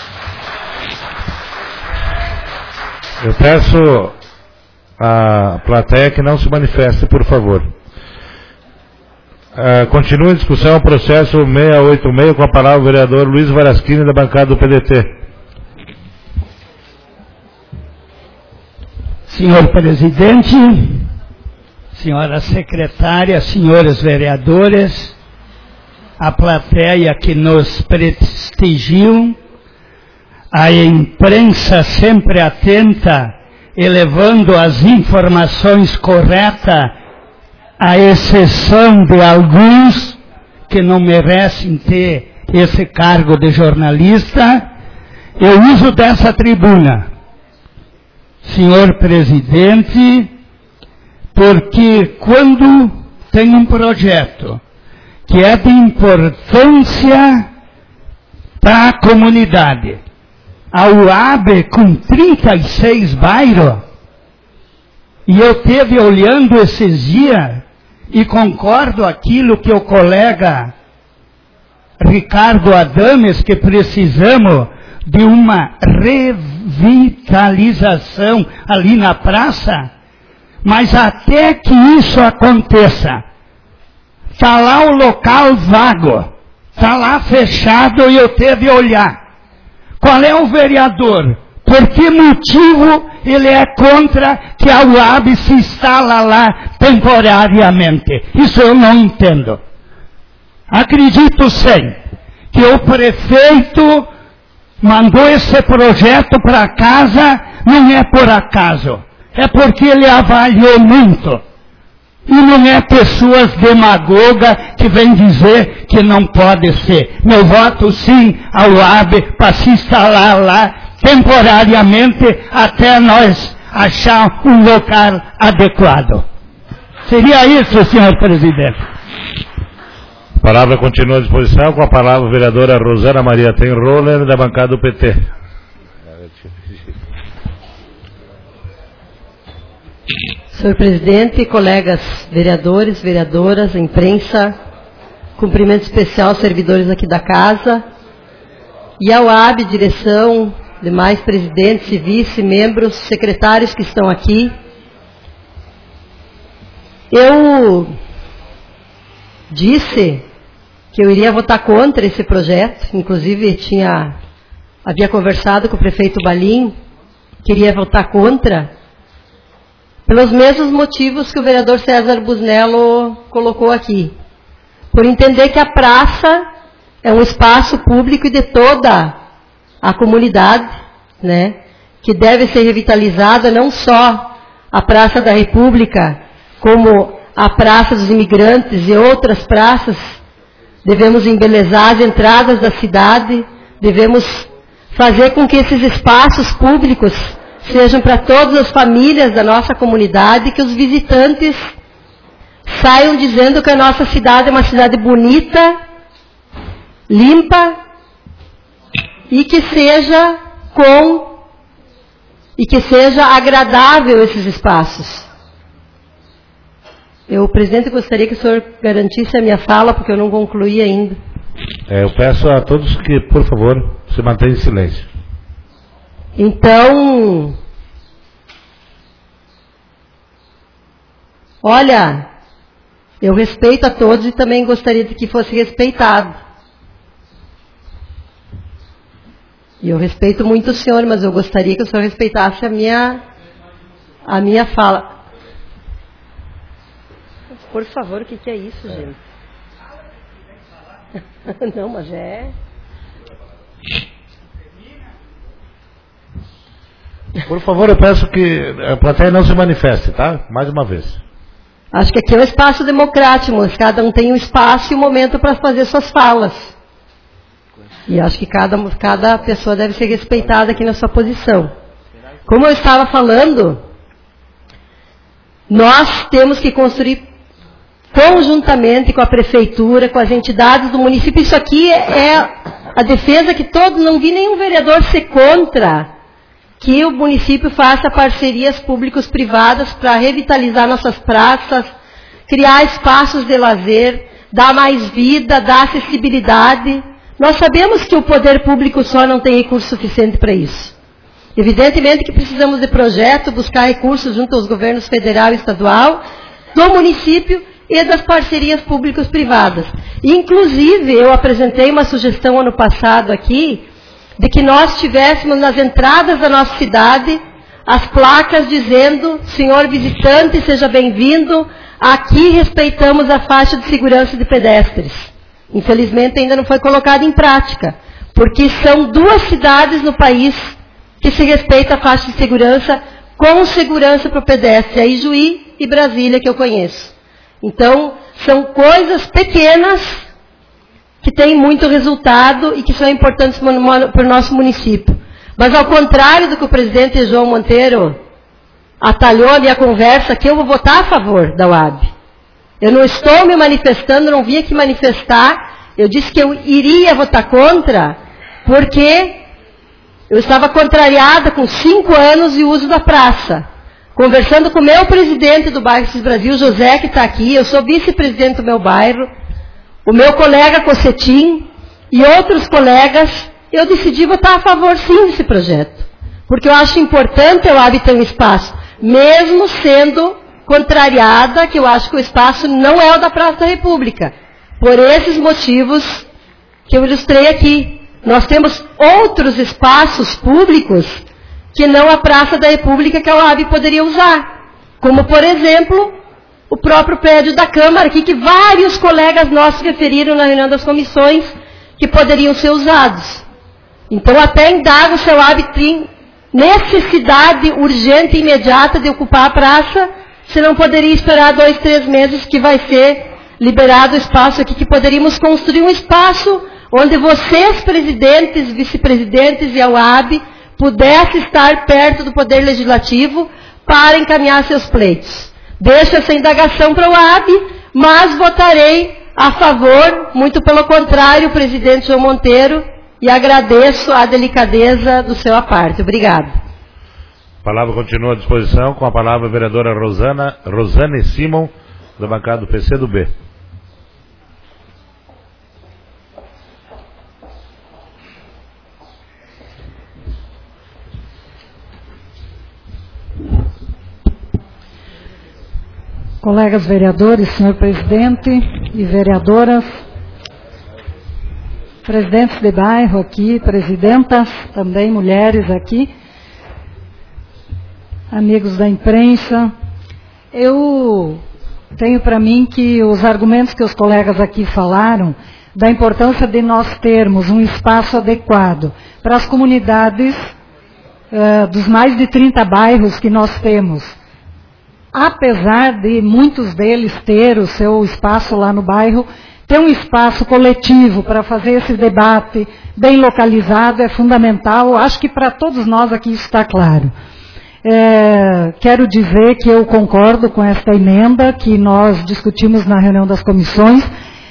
Eu peço à plateia que não se manifeste, por favor. Continua a discussão o processo 686, com a palavra o vereador Luiz Varaschini, da bancada do PDT. Senhor presidente, senhora secretária, senhores vereadores, a plateia que nos prestigiam, a imprensa sempre atenta, elevando as informações corretas, à exceção de alguns que não merecem ter esse cargo de jornalista. Eu uso dessa tribuna, senhor presidente, porque quando tem um projeto que é de importância para a comunidade, a UAB com 36 bairros, e eu esteve olhando esses dias, e concordo aquilo que o colega Ricardo Adames, que precisamos de uma revitalização ali na praça, mas até que isso aconteça, está lá o local vago, está lá fechado, e eu teve que olhar. Qual é o vereador? Por que motivo ele é contra que a UAB se instala lá temporariamente? Isso eu não entendo. Acredito sim que o prefeito mandou esse projeto para casa, não é por acaso. É porque ele avaliou muito. E não é pessoas demagogas que vêm dizer que não pode ser. Meu voto sim ao UAB para se instalar lá temporariamente até nós achar um local adequado. Seria isso, senhor presidente. A palavra continua à disposição, com a palavra a vereadora Rosana Maria Tenroller, da bancada do PT. Senhor presidente, colegas vereadores, vereadoras, imprensa, cumprimento especial aos servidores aqui da casa, e ao UAB, direção, demais presidentes e vice, membros, secretários que estão aqui. Eu disse que eu iria votar contra esse projeto, inclusive havia conversado com o prefeito Balim, queria votar contra, pelos mesmos motivos que o vereador César Busnello colocou aqui. Por entender que a praça é um espaço público e de toda a comunidade, né, que deve ser revitalizada, não só a Praça da República, como a Praça dos Imigrantes e outras praças. Devemos embelezar as entradas da cidade, devemos fazer com que esses espaços públicos sejam para todas as famílias da nossa comunidade, que os visitantes saiam dizendo que a nossa cidade é uma cidade bonita, limpa, e que seja agradável esses espaços. Eu, presidente, gostaria que o senhor garantisse a minha fala, porque eu não concluí ainda. Eu peço a todos que, por favor, se mantenham em silêncio. Então, olha, eu respeito a todos e também gostaria de que fosse respeitado. E eu respeito muito o senhor, mas eu gostaria que o senhor respeitasse a minha fala. Por favor, o que é isso, gente? Não, mas é... Por favor, eu peço que a plateia não se manifeste, tá? Mais uma vez. Acho que aqui é um espaço democrático, mas cada um tem um espaço e um momento para fazer suas falas. E acho que cada pessoa deve ser respeitada aqui na sua posição. Como eu estava falando, nós temos que construir conjuntamente com a prefeitura, com as entidades do município. Isso aqui é a defesa que todos, não vi nenhum vereador ser contra que o município faça parcerias públicos-privadas para revitalizar nossas praças, criar espaços de lazer, dar mais vida, dar acessibilidade. Nós sabemos que o poder público só não tem recurso suficiente para isso. Evidentemente que precisamos de projeto, buscar recursos junto aos governos federal e estadual, do município e das parcerias públicos-privadas. Inclusive, eu apresentei uma sugestão ano passado aqui, de que nós tivéssemos nas entradas da nossa cidade as placas dizendo: senhor visitante, seja bem-vindo, aqui respeitamos a faixa de segurança de pedestres. Infelizmente ainda não foi colocado em prática, porque são 2 cidades no país que se respeita a faixa de segurança com segurança para o pedestre, a Ijuí e Brasília, que eu conheço. Então, são coisas pequenas que têm muito resultado e que são importantes para o nosso município. Mas ao contrário do que o presidente João Monteiro atalhou a minha conversa, que eu vou votar a favor da UAB. Eu não estou me manifestando, não vim aqui manifestar, eu disse que eu iria votar contra, porque eu estava contrariada com 5 anos de uso da praça. Conversando com o meu presidente do bairro Cis Brasil, José, que está aqui, eu sou vice-presidente do meu bairro, o meu colega Cossetim e outros colegas, eu decidi votar a favor sim desse projeto. Porque eu acho importante a UAB ter um espaço, mesmo sendo contrariada, que eu acho que o espaço não é o da Praça da República. Por esses motivos que eu ilustrei aqui. Nós temos outros espaços públicos que não a Praça da República que a UAB poderia usar. Como, por exemplo, o próprio prédio da Câmara, aqui, que vários colegas nossos referiram na reunião das comissões que poderiam ser usados. Então, até indago se a UAB tem necessidade urgente e imediata de ocupar a praça, se não poderia esperar 2, 3 meses que vai ser liberado o espaço aqui, que poderíamos construir um espaço onde vocês, presidentes, vice-presidentes e a UAB, pudessem estar perto do Poder Legislativo para encaminhar seus pleitos. Deixo essa indagação para a UAB, mas votarei a favor, muito pelo contrário, presidente João Monteiro, e agradeço a delicadeza do seu aparte. Obrigada. A palavra continua à disposição, com a palavra a vereadora Rosane Simon, da bancada do PCdoB. Colegas vereadores, senhor presidente e vereadoras, presidentes de bairro aqui, presidentas, também mulheres aqui, amigos da imprensa, eu tenho para mim que os argumentos que os colegas aqui falaram, da importância de nós termos um espaço adequado para as comunidades dos mais de 30 bairros que nós temos. Apesar de muitos deles ter o seu espaço lá no bairro, ter um espaço coletivo para fazer esse debate bem localizado é fundamental. Acho que para todos nós aqui isso está claro. Quero dizer que eu concordo com esta emenda que nós discutimos na reunião das comissões,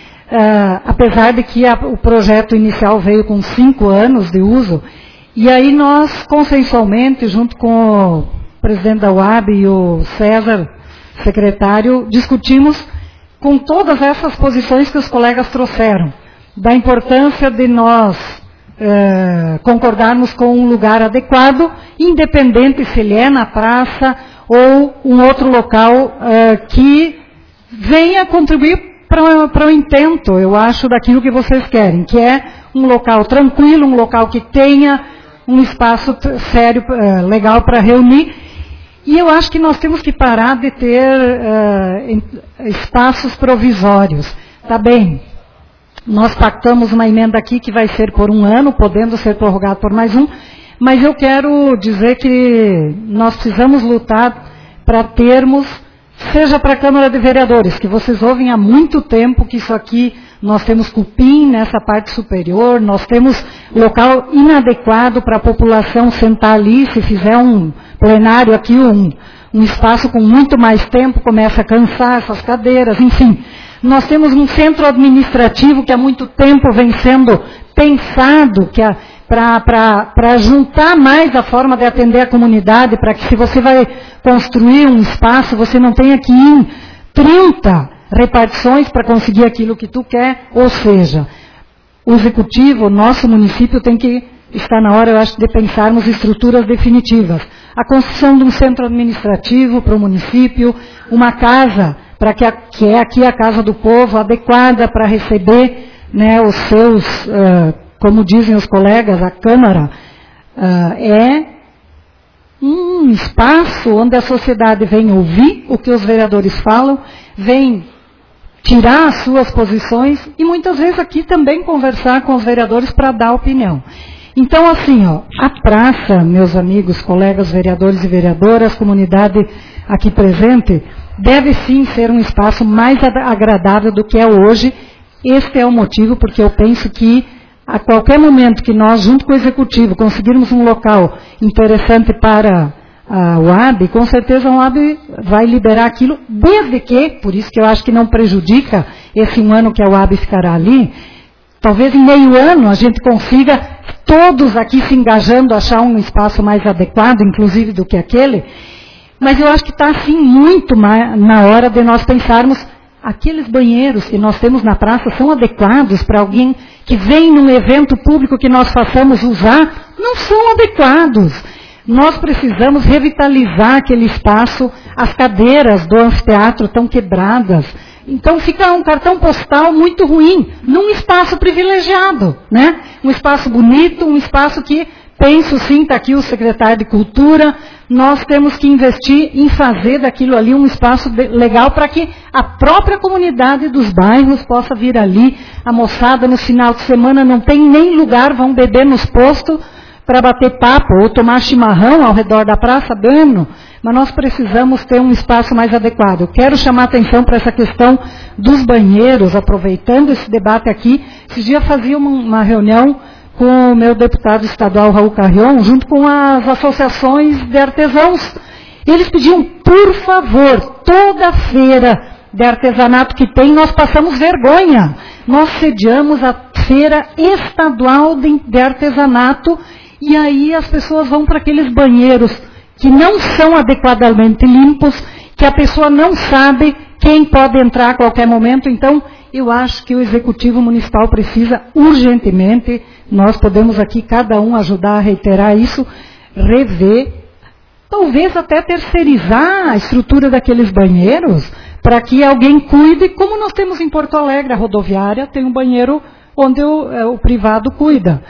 apesar de que o projeto inicial veio com 5 anos de uso, e aí nós consensualmente, junto com o presidente da UAB e o César, secretário, discutimos com todas essas posições que os colegas trouxeram, da importância de nós concordarmos com um lugar adequado, independente se ele é na praça ou um outro local que venha contribuir para o intento, eu acho, daquilo que vocês querem, que é um local tranquilo, um local que tenha um espaço sério, legal para reunir. E eu acho que nós temos que parar de ter espaços provisórios. Tá bem, nós pactamos uma emenda aqui que vai ser por 1 ano, podendo ser prorrogado por mais 1, mas eu quero dizer que nós precisamos lutar para termos, seja para a Câmara de Vereadores, que vocês ouvem há muito tempo que isso aqui, nós temos cupim nessa parte superior, nós temos local inadequado para a população sentar ali, se fizer um plenário aqui, um espaço com muito mais tempo, começa a cansar essas cadeiras, enfim. Nós temos um centro administrativo que há muito tempo vem sendo pensado para juntar mais a forma de atender a comunidade, para que se você vai construir um espaço, você não tenha que ir em 30 repartições para conseguir aquilo que tu quer, ou seja, o executivo, nosso município tem que estar na hora, eu acho, de pensarmos estruturas definitivas. A construção de um centro administrativo para o município, uma casa, que é aqui a Casa do Povo, adequada para receber, né, os seus, como dizem os colegas, a Câmara, é um espaço onde a sociedade vem ouvir o que os vereadores falam, vem tirar as suas posições e muitas vezes aqui também conversar com os vereadores para dar opinião. Então, assim, a praça, meus amigos, colegas vereadores e vereadoras, comunidade aqui presente, deve sim ser um espaço mais agradável do que é hoje. Este é o motivo, porque eu penso que a qualquer momento que nós, junto com o Executivo, conseguirmos um local interessante para a UAB, com certeza a UAB vai liberar aquilo, desde que, por isso que eu acho que não prejudica esse um ano que a UAB ficará ali, talvez em meio ano a gente consiga, todos aqui se engajando, achar um espaço mais adequado, inclusive do que aquele, mas eu acho que está assim muito na hora de nós pensarmos, aqueles banheiros que nós temos na praça são adequados para alguém que vem num evento público que nós façamos usar? Não são adequados. Nós precisamos revitalizar aquele espaço, as cadeiras do anfiteatro estão quebradas. Então fica um cartão postal muito ruim, num espaço privilegiado, né? Um espaço bonito, um espaço que, penso sim, está aqui o secretário de Cultura, nós temos que investir em fazer daquilo ali um espaço legal para que a própria comunidade dos bairros possa vir ali. A moçada no final de semana não tem nem lugar, vão beber nos postos para bater papo ou tomar chimarrão ao redor da praça, dano. Mas nós precisamos ter um espaço mais adequado. Eu quero chamar a atenção para essa questão dos banheiros, aproveitando esse debate aqui. Esse dia fazia uma reunião com o meu deputado estadual, Raul Carrion, junto com as associações de artesãos. Eles pediam, por favor, toda feira de artesanato que tem, nós passamos vergonha. Nós sediamos a feira estadual de artesanato e aí as pessoas vão para aqueles banheiros que não são adequadamente limpos, que a pessoa não sabe quem pode entrar a qualquer momento. Então, eu acho que o Executivo Municipal precisa urgentemente, nós podemos aqui cada um ajudar a reiterar isso, rever, talvez até terceirizar a estrutura daqueles banheiros, para que alguém cuide, como nós temos em Porto Alegre, a rodoviária tem um banheiro onde o privado cuida.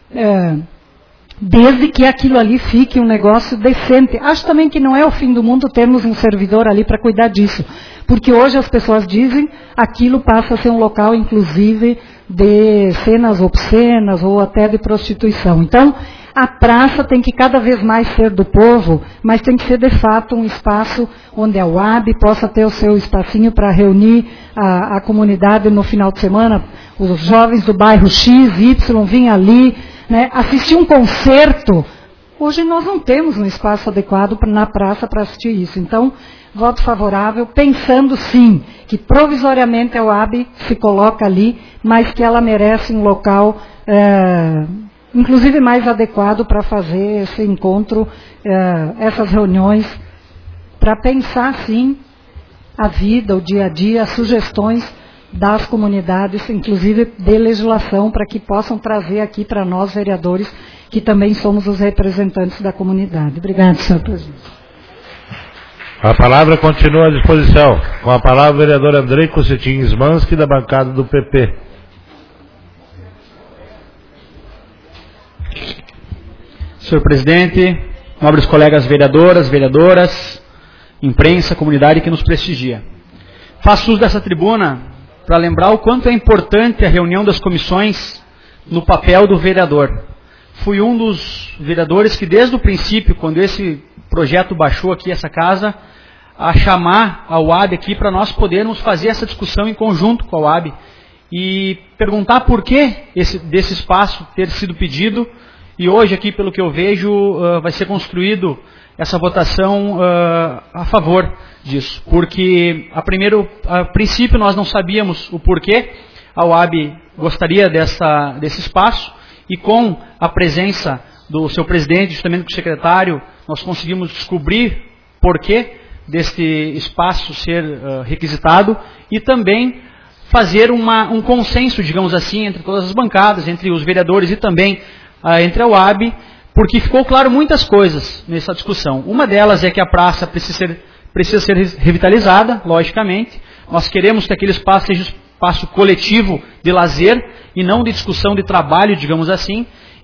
Desde que aquilo ali fique um negócio decente. Acho também que não é o fim do mundo termos um servidor ali para cuidar disso. Porque hoje as pessoas dizem, aquilo passa a ser um local, inclusive, de cenas obscenas ou até de prostituição. Então, a praça tem que cada vez mais ser do povo, mas tem que ser, de fato, um espaço onde a UAB possa ter o seu espacinho para reunir a comunidade no final de semana. Os jovens do bairro X, Y, vinham ali, né, assistir um concerto. Hoje nós não temos um espaço adequado na praça para assistir isso. Então, voto favorável, pensando sim que provisoriamente a UAB se coloca ali, mas que ela merece um local, inclusive mais adequado para fazer esse encontro, essas reuniões, para pensar sim a vida, o dia a dia, as sugestões das comunidades, inclusive de legislação, para que possam trazer aqui para nós, vereadores, que também somos os representantes da comunidade. Obrigado, senhor presidente. A palavra continua à disposição. Com a palavra o vereador Andrei Cossetin Smansky, da bancada do PP. Senhor presidente, nobres colegas vereadoras, imprensa, comunidade que nos prestigia. Faço uso dessa tribuna para lembrar o quanto é importante a reunião das comissões no papel do vereador. Fui um dos vereadores que, desde o princípio, quando esse projeto baixou aqui essa casa, a chamar a UAB aqui para nós podermos fazer essa discussão em conjunto com a UAB e perguntar por que desse espaço ter sido pedido. E hoje aqui, pelo que eu vejo, vai ser construído essa votação a favor disso. Porque, a princípio, nós não sabíamos o porquê a UAB gostaria desse espaço, e com a presença do seu presidente, justamente com o secretário, nós conseguimos descobrir porquê deste espaço ser requisitado, e também fazer um consenso, digamos assim, entre todas as bancadas, entre os vereadores e também entre a UAB, porque ficou claro muitas coisas nessa discussão. Uma delas é que a praça precisa ser revitalizada, logicamente. Nós queremos que aquele espaço seja um espaço coletivo de lazer e não de discussão de trabalho, digamos assim.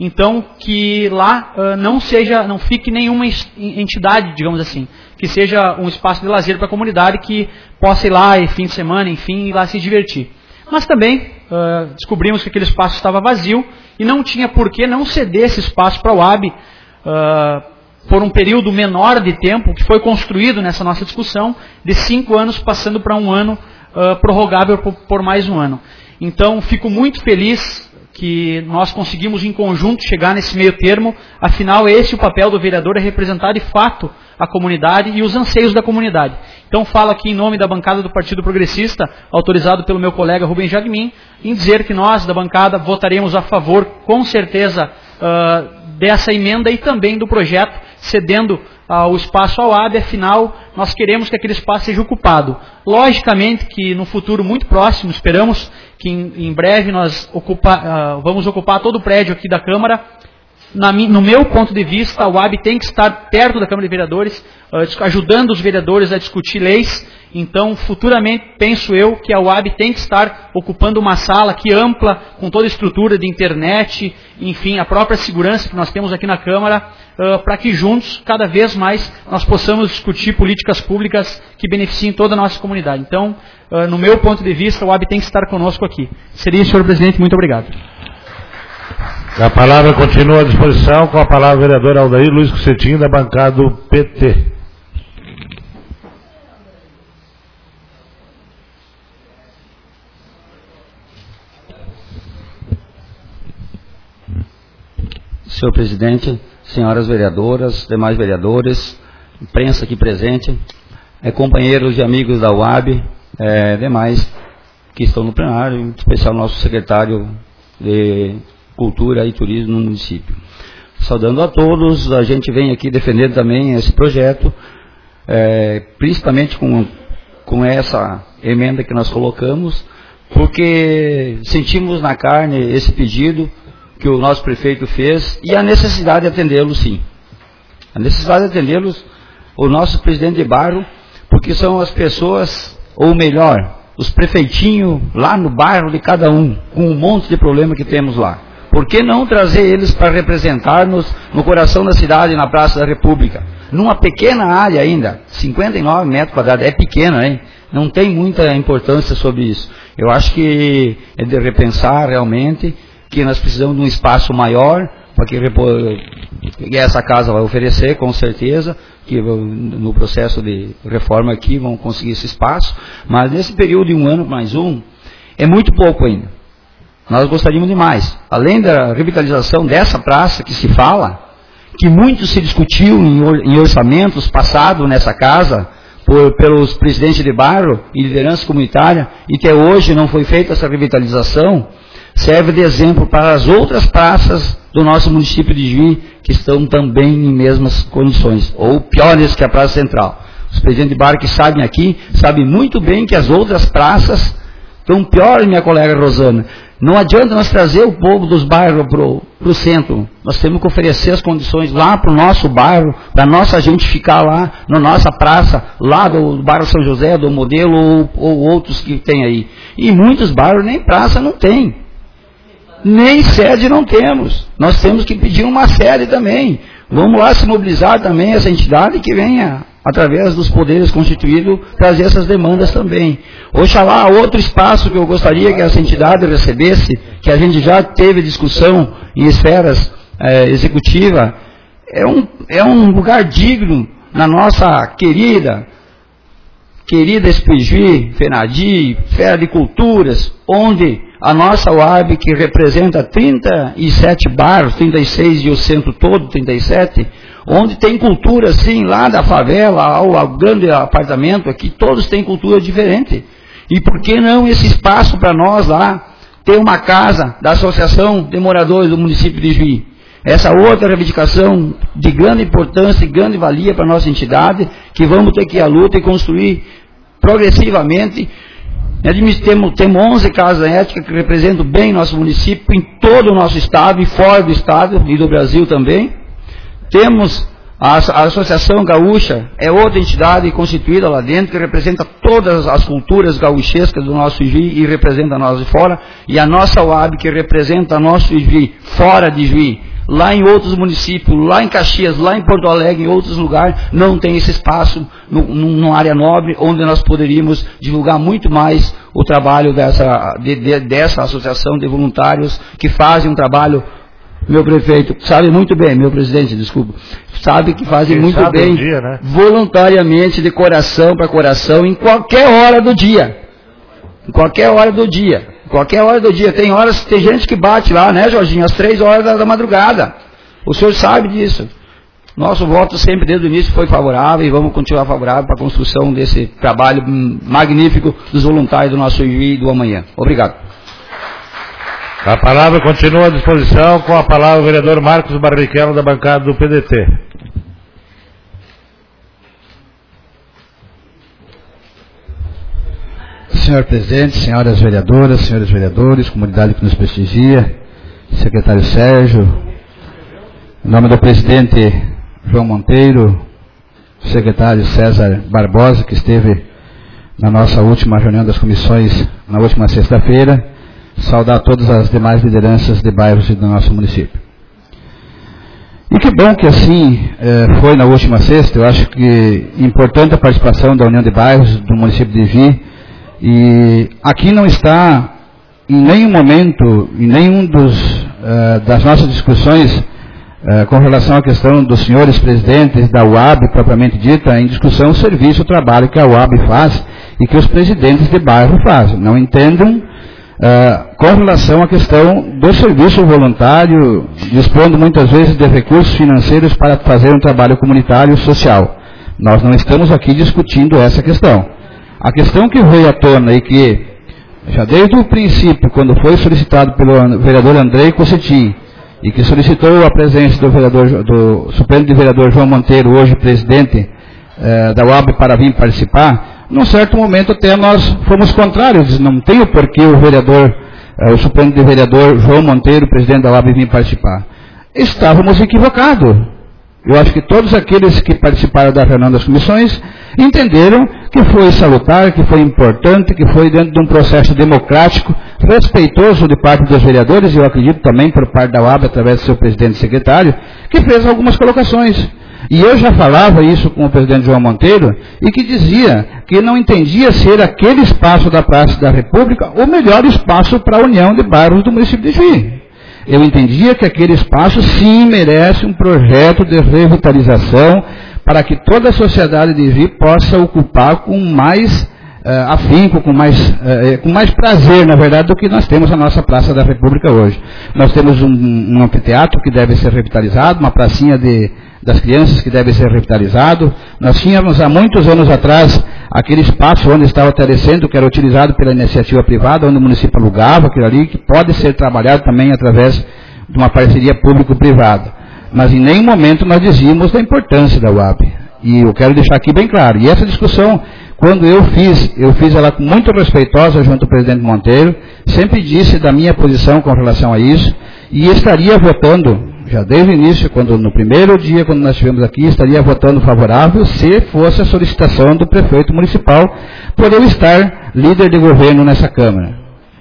Então, que lá não fique nenhuma entidade, digamos assim, que seja um espaço de lazer para a comunidade que possa ir lá fim de semana, enfim, ir lá se divertir. Mas também descobrimos que aquele espaço estava vazio e não tinha por que não ceder esse espaço para a UAB por um período menor de tempo, que foi construído nessa nossa discussão, de 5 anos passando para 1 ano, prorrogável por mais 1 ano. Então, fico muito feliz que nós conseguimos em conjunto chegar nesse meio termo. Afinal, esse é o papel do vereador, é representar de fato a comunidade e os anseios da comunidade. Então, falo aqui em nome da bancada do Partido Progressista, autorizado pelo meu colega Rubem Jagmin, em dizer que nós, da bancada, votaremos a favor, com certeza, dessa emenda e também do projeto, cedendo o espaço ao AB. Afinal, nós queremos que aquele espaço seja ocupado. Logicamente que no futuro muito próximo, esperamos que em breve nós vamos ocupar todo o prédio aqui da Câmara. No meu ponto de vista, a UAB tem que estar perto da Câmara de Vereadores, ajudando os vereadores a discutir leis. Então, futuramente, penso eu que a UAB tem que estar ocupando uma sala aqui ampla, com toda a estrutura de internet, enfim, a própria segurança que nós temos aqui na Câmara, para que juntos, cada vez mais, nós possamos discutir políticas públicas que beneficiem toda a nossa comunidade. Então, no meu ponto de vista, a UAB tem que estar conosco aqui. Seria isso, senhor presidente. Muito obrigado. A palavra continua à disposição, com a palavra o vereador Aldair Luiz Cossetinho, da bancada do PT. Senhor presidente, senhoras vereadoras, demais vereadores, imprensa aqui presente, companheiros e amigos da UAB, demais que estão no plenário, em especial nosso secretário de Cultura e Turismo no município. Saudando a todos, a gente vem aqui defender também esse projeto, principalmente com essa emenda que nós colocamos, porque sentimos na carne esse pedido que o nosso prefeito fez e a necessidade de atendê-los, sim. A necessidade de atendê-los, o nosso presidente de bairro, porque são as pessoas, ou melhor, os prefeitinhos lá no bairro de cada um, com um monte de problema que temos lá. Por que não trazer eles para representar-nos no coração da cidade, na Praça da República? Numa pequena área ainda, 59 metros quadrados, é pequena, hein? Não tem muita importância sobre isso. Eu acho que é de repensar realmente que nós precisamos de um espaço maior, para que essa casa vai oferecer, com certeza, que no processo de reforma aqui vão conseguir esse espaço, mas nesse período de 1 ano mais 1, é muito pouco ainda. Nós gostaríamos de mais. Além da revitalização dessa praça que se fala, que muito se discutiu em orçamentos passados nessa casa, pelos presidentes de bairro e liderança comunitária, e que hoje não foi feita essa revitalização, serve de exemplo para as outras praças do nosso município de Juí, que estão também em mesmas condições, ou piores que a Praça Central. Os presidentes de bairro que sabem aqui, sabem muito bem que as outras praças estão piores, minha colega Rosana. Não adianta nós trazer o povo dos bairros para o centro. Nós temos que oferecer as condições lá para o nosso bairro, para a nossa gente ficar lá, na nossa praça, lá do bairro São José, do Modelo, ou outros que tem aí. E muitos bairros nem praça não tem. Nem sede não temos. Nós temos que pedir uma sede também. Vamos lá se mobilizar também essa entidade que venha, através dos poderes constituídos, trazer essas demandas também. Oxalá, outro espaço que eu gostaria que essa entidade recebesse, que a gente já teve discussão em esferas executivas, é um lugar digno na nossa querida Espujuí, Fenadi, Feira de Culturas, onde a nossa UAB, que representa 37 bairros, 36 e o centro todo, 37, onde tem cultura, sim, lá da favela ao grande apartamento aqui, todos têm cultura diferente. E por que não esse espaço para nós lá, ter uma casa da Associação de Moradores do município de Juí? Essa outra reivindicação de grande importância e grande valia para a nossa entidade, que vamos ter que ir à luta e construir progressivamente. Temos 11 casas éticas que representam bem nosso município, em todo o nosso estado e fora do estado e do Brasil também. Temos a Associação Gaúcha, é outra entidade constituída lá dentro, que representa todas as culturas gaúchescas do nosso Juí e representa nós de fora. E a nossa UAB, que representa nosso Juí fora de Juí. lá em outros municípios, lá em Caxias, lá em Porto Alegre, em outros lugares, não tem esse espaço numa área nobre, onde nós poderíamos divulgar muito mais o trabalho dessa associação de voluntários que fazem um trabalho. Meu prefeito sabe muito bem, meu presidente, desculpa, sabe que fazem muito bem, né? Voluntariamente, de coração para coração, em qualquer hora do dia. Em qualquer hora do dia. Qualquer hora do dia. Tem gente que bate lá, né, Jorginho, às 3 horas da madrugada. O senhor sabe disso. Nosso voto sempre desde o início foi favorável e vamos continuar favorável para a construção desse trabalho magnífico dos voluntários do nosso Juiz do amanhã. Obrigado. A palavra continua à disposição, com a palavra o vereador Marcos Barrichello, da bancada do PDT. Senhor presidente, senhoras vereadoras, senhores vereadores, comunidade que nos prestigia, secretário Sérgio, em nome do presidente João Monteiro, secretário César Barbosa, que esteve na nossa última reunião das comissões na última sexta-feira, saudar todas as demais lideranças de bairros do nosso município. E que bom que assim foi na última sexta. Eu acho que importante a participação da União de Bairros do município de Ivi, e aqui não está em nenhum momento, em nenhum das nossas discussões com relação à questão dos senhores presidentes da UAB propriamente dita, em discussão o serviço, o trabalho que a UAB faz e que os presidentes de bairro fazem. Não entendam com relação à questão do serviço voluntário, dispondo muitas vezes de recursos financeiros para fazer um trabalho comunitário e social. Nós não estamos aqui discutindo essa questão. A questão que veio à tona e que, já desde o princípio, quando foi solicitado pelo vereador Andrei Cossetin, e que solicitou a presença do suplente de vereador João Monteiro, hoje presidente da UAB, para vir participar, num certo momento até nós fomos contrários, não tem o porquê o suplente de vereador João Monteiro, presidente da UAB, vir participar. Estávamos equivocados. Eu acho que todos aqueles que participaram da reunião das comissões entenderam que foi salutar, que foi importante, que foi dentro de um processo democrático, respeitoso de parte dos vereadores, e eu acredito também por parte da UAB, através do seu presidente e secretário, que fez algumas colocações. E eu já falava isso com o presidente João Monteiro, e que dizia que não entendia ser aquele espaço da Praça da República o melhor espaço para a união de bairros do município de Juí. Eu entendia que aquele espaço sim merece um projeto de revitalização para que toda a sociedade de Juí possa ocupar com mais afinco, com mais prazer, na verdade, do que nós temos na nossa Praça da República hoje. Nós temos um anfiteatro que deve ser revitalizado, uma pracinha das crianças que deve ser revitalizado. Nós tínhamos há muitos anos atrás aquele espaço onde estava o telecentro, que era utilizado pela iniciativa privada, onde o município alugava aquilo ali, que pode ser trabalhado também através de uma parceria público-privada. Mas em nenhum momento nós dizíamos da importância da UAB. E eu quero deixar aqui bem claro. E essa discussão, quando eu fiz ela muito respeitosa junto ao presidente Monteiro, sempre disse da minha posição com relação a isso, e estaria votando, já desde o início, no primeiro dia, quando nós estivemos aqui, estaria votando favorável se fosse a solicitação do prefeito municipal por eu estar líder de governo nessa Câmara.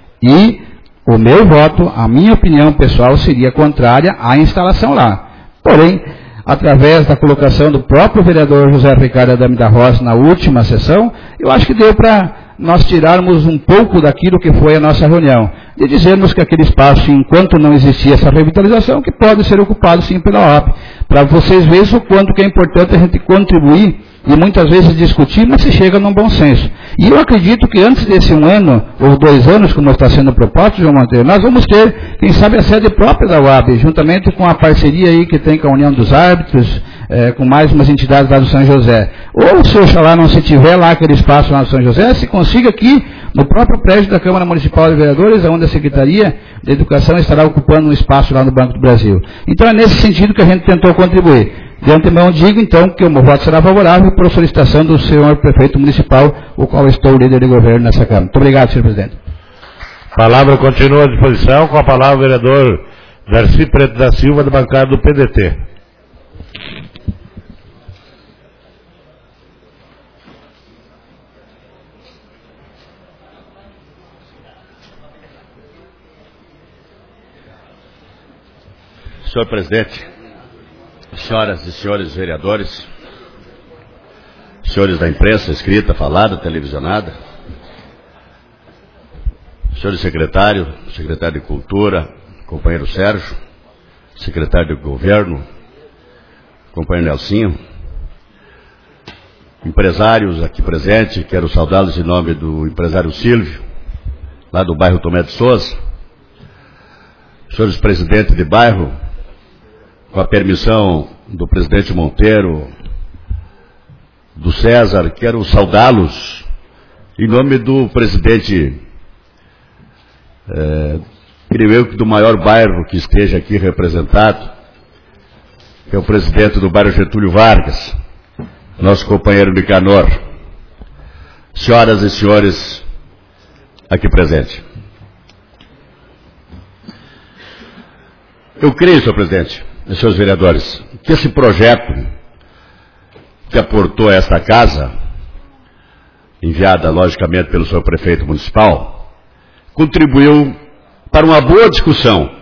E o meu voto, a minha opinião pessoal, seria contrária à instalação lá. Porém, através da colocação do próprio vereador José Ricardo Adame da Rosa na última sessão, eu acho que deu para nós tirarmos um pouco daquilo que foi a nossa reunião, de dizermos que aquele espaço, enquanto não existia essa revitalização, que pode ser ocupado sim pela OAB, para vocês verem o quanto que é importante a gente contribuir e muitas vezes discutir, mas se chega num bom senso. E eu acredito que antes desse 1 ano, ou 2 anos, como está sendo proposto, João Monteiro, nós vamos ter, quem sabe, a sede própria da UAB, juntamente com a parceria aí que tem com a União dos Árbitros, com mais umas entidades lá do São José. Ou se Oxalá não se tiver lá aquele espaço lá no São José, se consiga aqui, no próprio prédio da Câmara Municipal de Vereadores, onde a Secretaria de Educação estará ocupando um espaço lá no Banco do Brasil. Então é nesse sentido que a gente tentou contribuir. De antemão digo, então, que o meu voto será favorável por solicitação do senhor prefeito municipal, o qual estou líder de governo nessa Câmara. Muito obrigado, senhor presidente. A palavra continua à disposição, com a palavra o vereador Darcy Preto da Silva, da bancada do PDT. Senhor presidente, senhoras e senhores vereadores, senhores da imprensa escrita, falada, televisionada, senhores secretário de Cultura, companheiro Sérgio, secretário de Governo, companheiro Nelsinho, empresários aqui presentes, quero saudá-los em nome do empresário Silvio, lá do bairro Tomé de Souza, senhores presidentes de bairro, com a permissão do presidente Monteiro, do César, quero saudá-los em nome do presidente, creio eu que do maior bairro que esteja aqui representado, que é o presidente do bairro Getúlio Vargas, nosso companheiro Nicanor, senhoras e senhores aqui presentes. Eu creio, senhor presidente, e senhores vereadores, que esse projeto que aportou a esta casa, enviada logicamente pelo senhor prefeito municipal, contribuiu para uma boa discussão,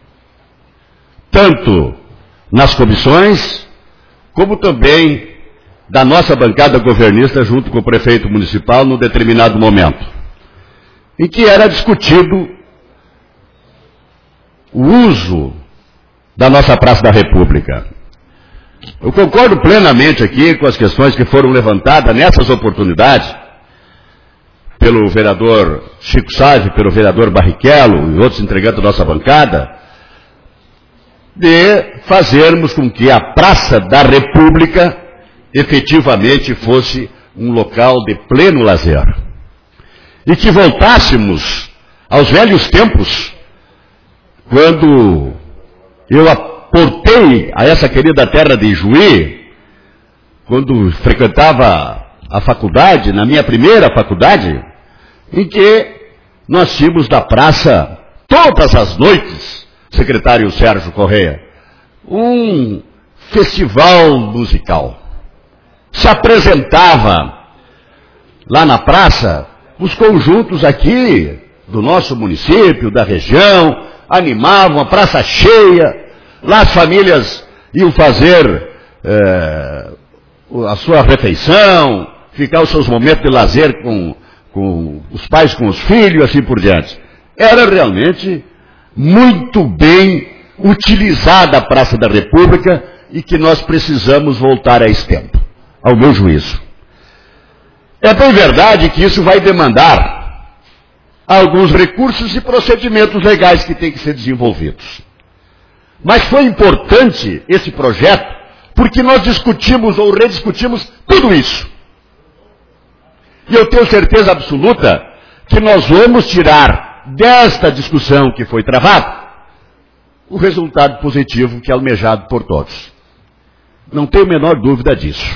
tanto nas comissões, como também da nossa bancada governista junto com o prefeito municipal num determinado momento, em que era discutido o uso da nossa Praça da República. Eu concordo plenamente aqui com as questões que foram levantadas nessas oportunidades pelo vereador Chico Sage, pelo vereador Barrichello e outros integrantes da nossa bancada, de fazermos com que a Praça da República efetivamente fosse um local de pleno lazer. E que voltássemos aos velhos tempos, quando eu aportei a essa querida terra de Ijuí, quando frequentava a faculdade, na minha primeira faculdade, em que nós tínhamos da praça, todas as noites, secretário Sérgio Correia, um festival musical. Se apresentava lá na praça os conjuntos aqui do nosso município, da região, animavam a praça cheia, lá as famílias iam fazer a sua refeição, ficar os seus momentos de lazer com os pais, com os filhos, assim por diante. Era realmente muito bem utilizada a Praça da República e que nós precisamos voltar a esse tempo, ao meu juízo. É bem verdade que isso vai demandar alguns recursos e procedimentos legais que têm que ser desenvolvidos. Mas foi importante esse projeto porque nós discutimos ou rediscutimos tudo isso. E eu tenho certeza absoluta que nós vamos tirar desta discussão que foi travada o resultado positivo que é almejado por todos. Não tenho a menor dúvida disso.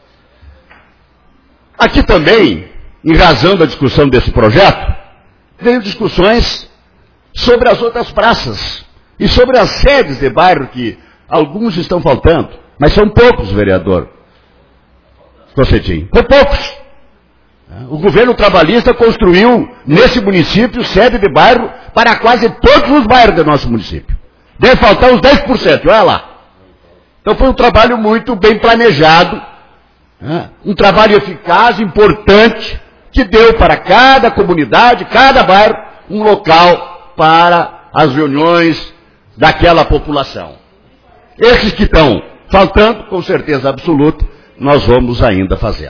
Aqui também, em razão da discussão desse projeto, veio discussões sobre as outras praças e sobre as sedes de bairro que alguns estão faltando, mas são poucos, vereador Cocetim, são poucos. O governo trabalhista construiu nesse município sede de bairro para quase todos os bairros do nosso município. Deve faltar uns 10%, olha lá. Então foi um trabalho muito bem planejado, um trabalho eficaz, importante, que deu para cada comunidade, cada bairro, um local para as reuniões daquela população. Esses que estão faltando, com certeza absoluta, nós vamos ainda fazer.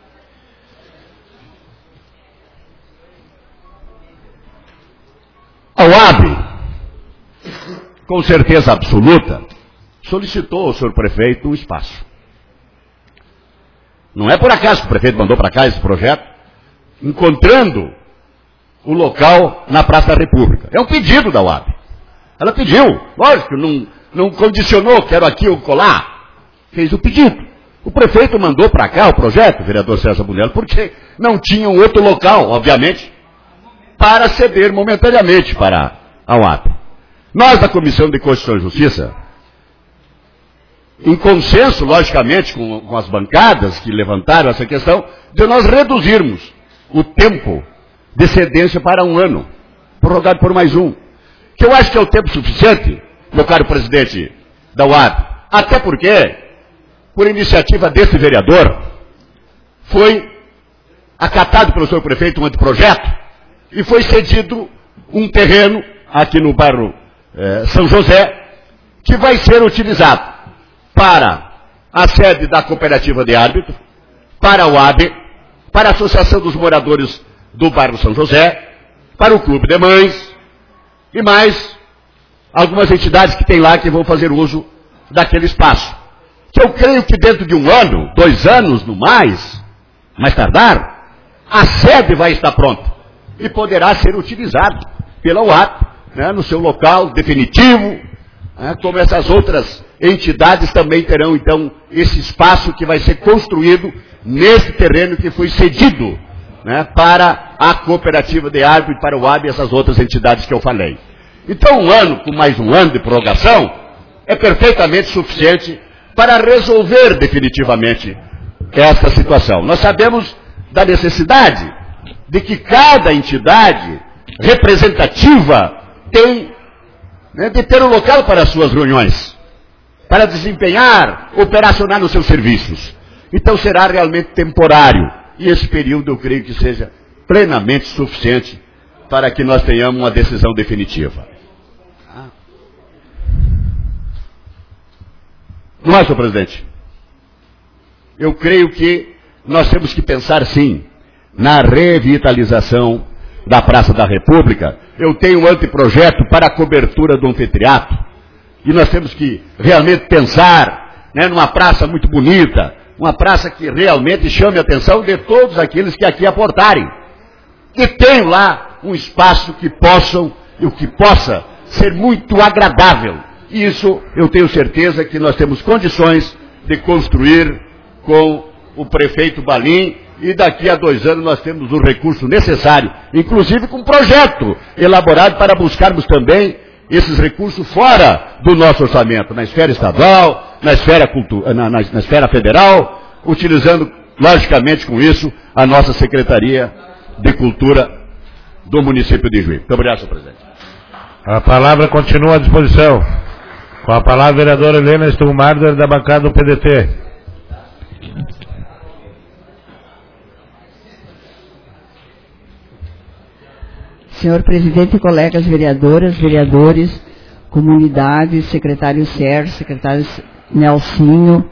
A UAB, com certeza absoluta, solicitou ao senhor prefeito um espaço. Não é por acaso que o prefeito mandou para cá esse projeto, encontrando o local na Praça da República. É um pedido da UAB. Ela pediu, lógico, não condicionou, quero aqui ou colar. Fez o pedido. O prefeito mandou para cá o projeto, o vereador César Bunello, porque não tinha um outro local, obviamente, para ceder momentaneamente para a UAB. Nós, da Comissão de Constituição e Justiça, em consenso, logicamente, com as bancadas que levantaram essa questão, de nós reduzirmos o tempo de cedência para 1 ano, prorrogado por mais 1. Que eu acho que é o tempo suficiente meu caro presidente da UAB. Até porque, por iniciativa desse vereador, foi acatado pelo senhor prefeito um anteprojeto e foi cedido um terreno aqui no bairro São José, que vai ser utilizado para a sede da cooperativa de árbitro, para o AB, para a Associação dos Moradores do bairro São José, para o Clube de Mães e mais algumas entidades que tem lá que vão fazer uso daquele espaço. Que eu creio que dentro de 1 ano, 2 anos no mais tardar, a sede vai estar pronta e poderá ser utilizado pela UAB, né, no seu local definitivo, né, como essas outras entidades também terão, então, esse espaço que vai ser construído nesse terreno que foi cedido, né, para a cooperativa de árbitro e para o AB e essas outras entidades que eu falei. Então, 1 ano, com mais 1 ano de prorrogação, é perfeitamente suficiente para resolver definitivamente esta situação. Nós sabemos da necessidade de que cada entidade representativa tem, né, de ter um local para as suas reuniões, para desempenhar, operacionar nos seus serviços. Então será realmente temporário, e esse período eu creio que seja plenamente suficiente para que nós tenhamos uma decisão definitiva. Não é, senhor presidente? Eu creio que nós temos que pensar, sim, na revitalização da Praça da República. Eu tenho um anteprojeto para a cobertura do anfiteatro, e nós temos que realmente pensar, né, numa praça muito bonita, uma praça que realmente chame a atenção de todos aqueles que aqui aportarem. E tenho lá um espaço que possa ser muito agradável. E isso eu tenho certeza que nós temos condições de construir com o prefeito Balim, e daqui a 2 anos nós temos o recurso necessário, inclusive com um projeto elaborado para buscarmos também esses recursos fora do nosso orçamento, na esfera estadual, na esfera federal, utilizando, logicamente, com isso, a nossa Secretaria de Cultura do município de Juí. Muito obrigado, senhor presidente. A palavra continua à disposição. Com a palavra a vereadora Helena Stumarder, da bancada do PDT. Senhor presidente, colegas vereadoras, vereadores, comunidades, secretário Sérgio, secretário Nelsinho,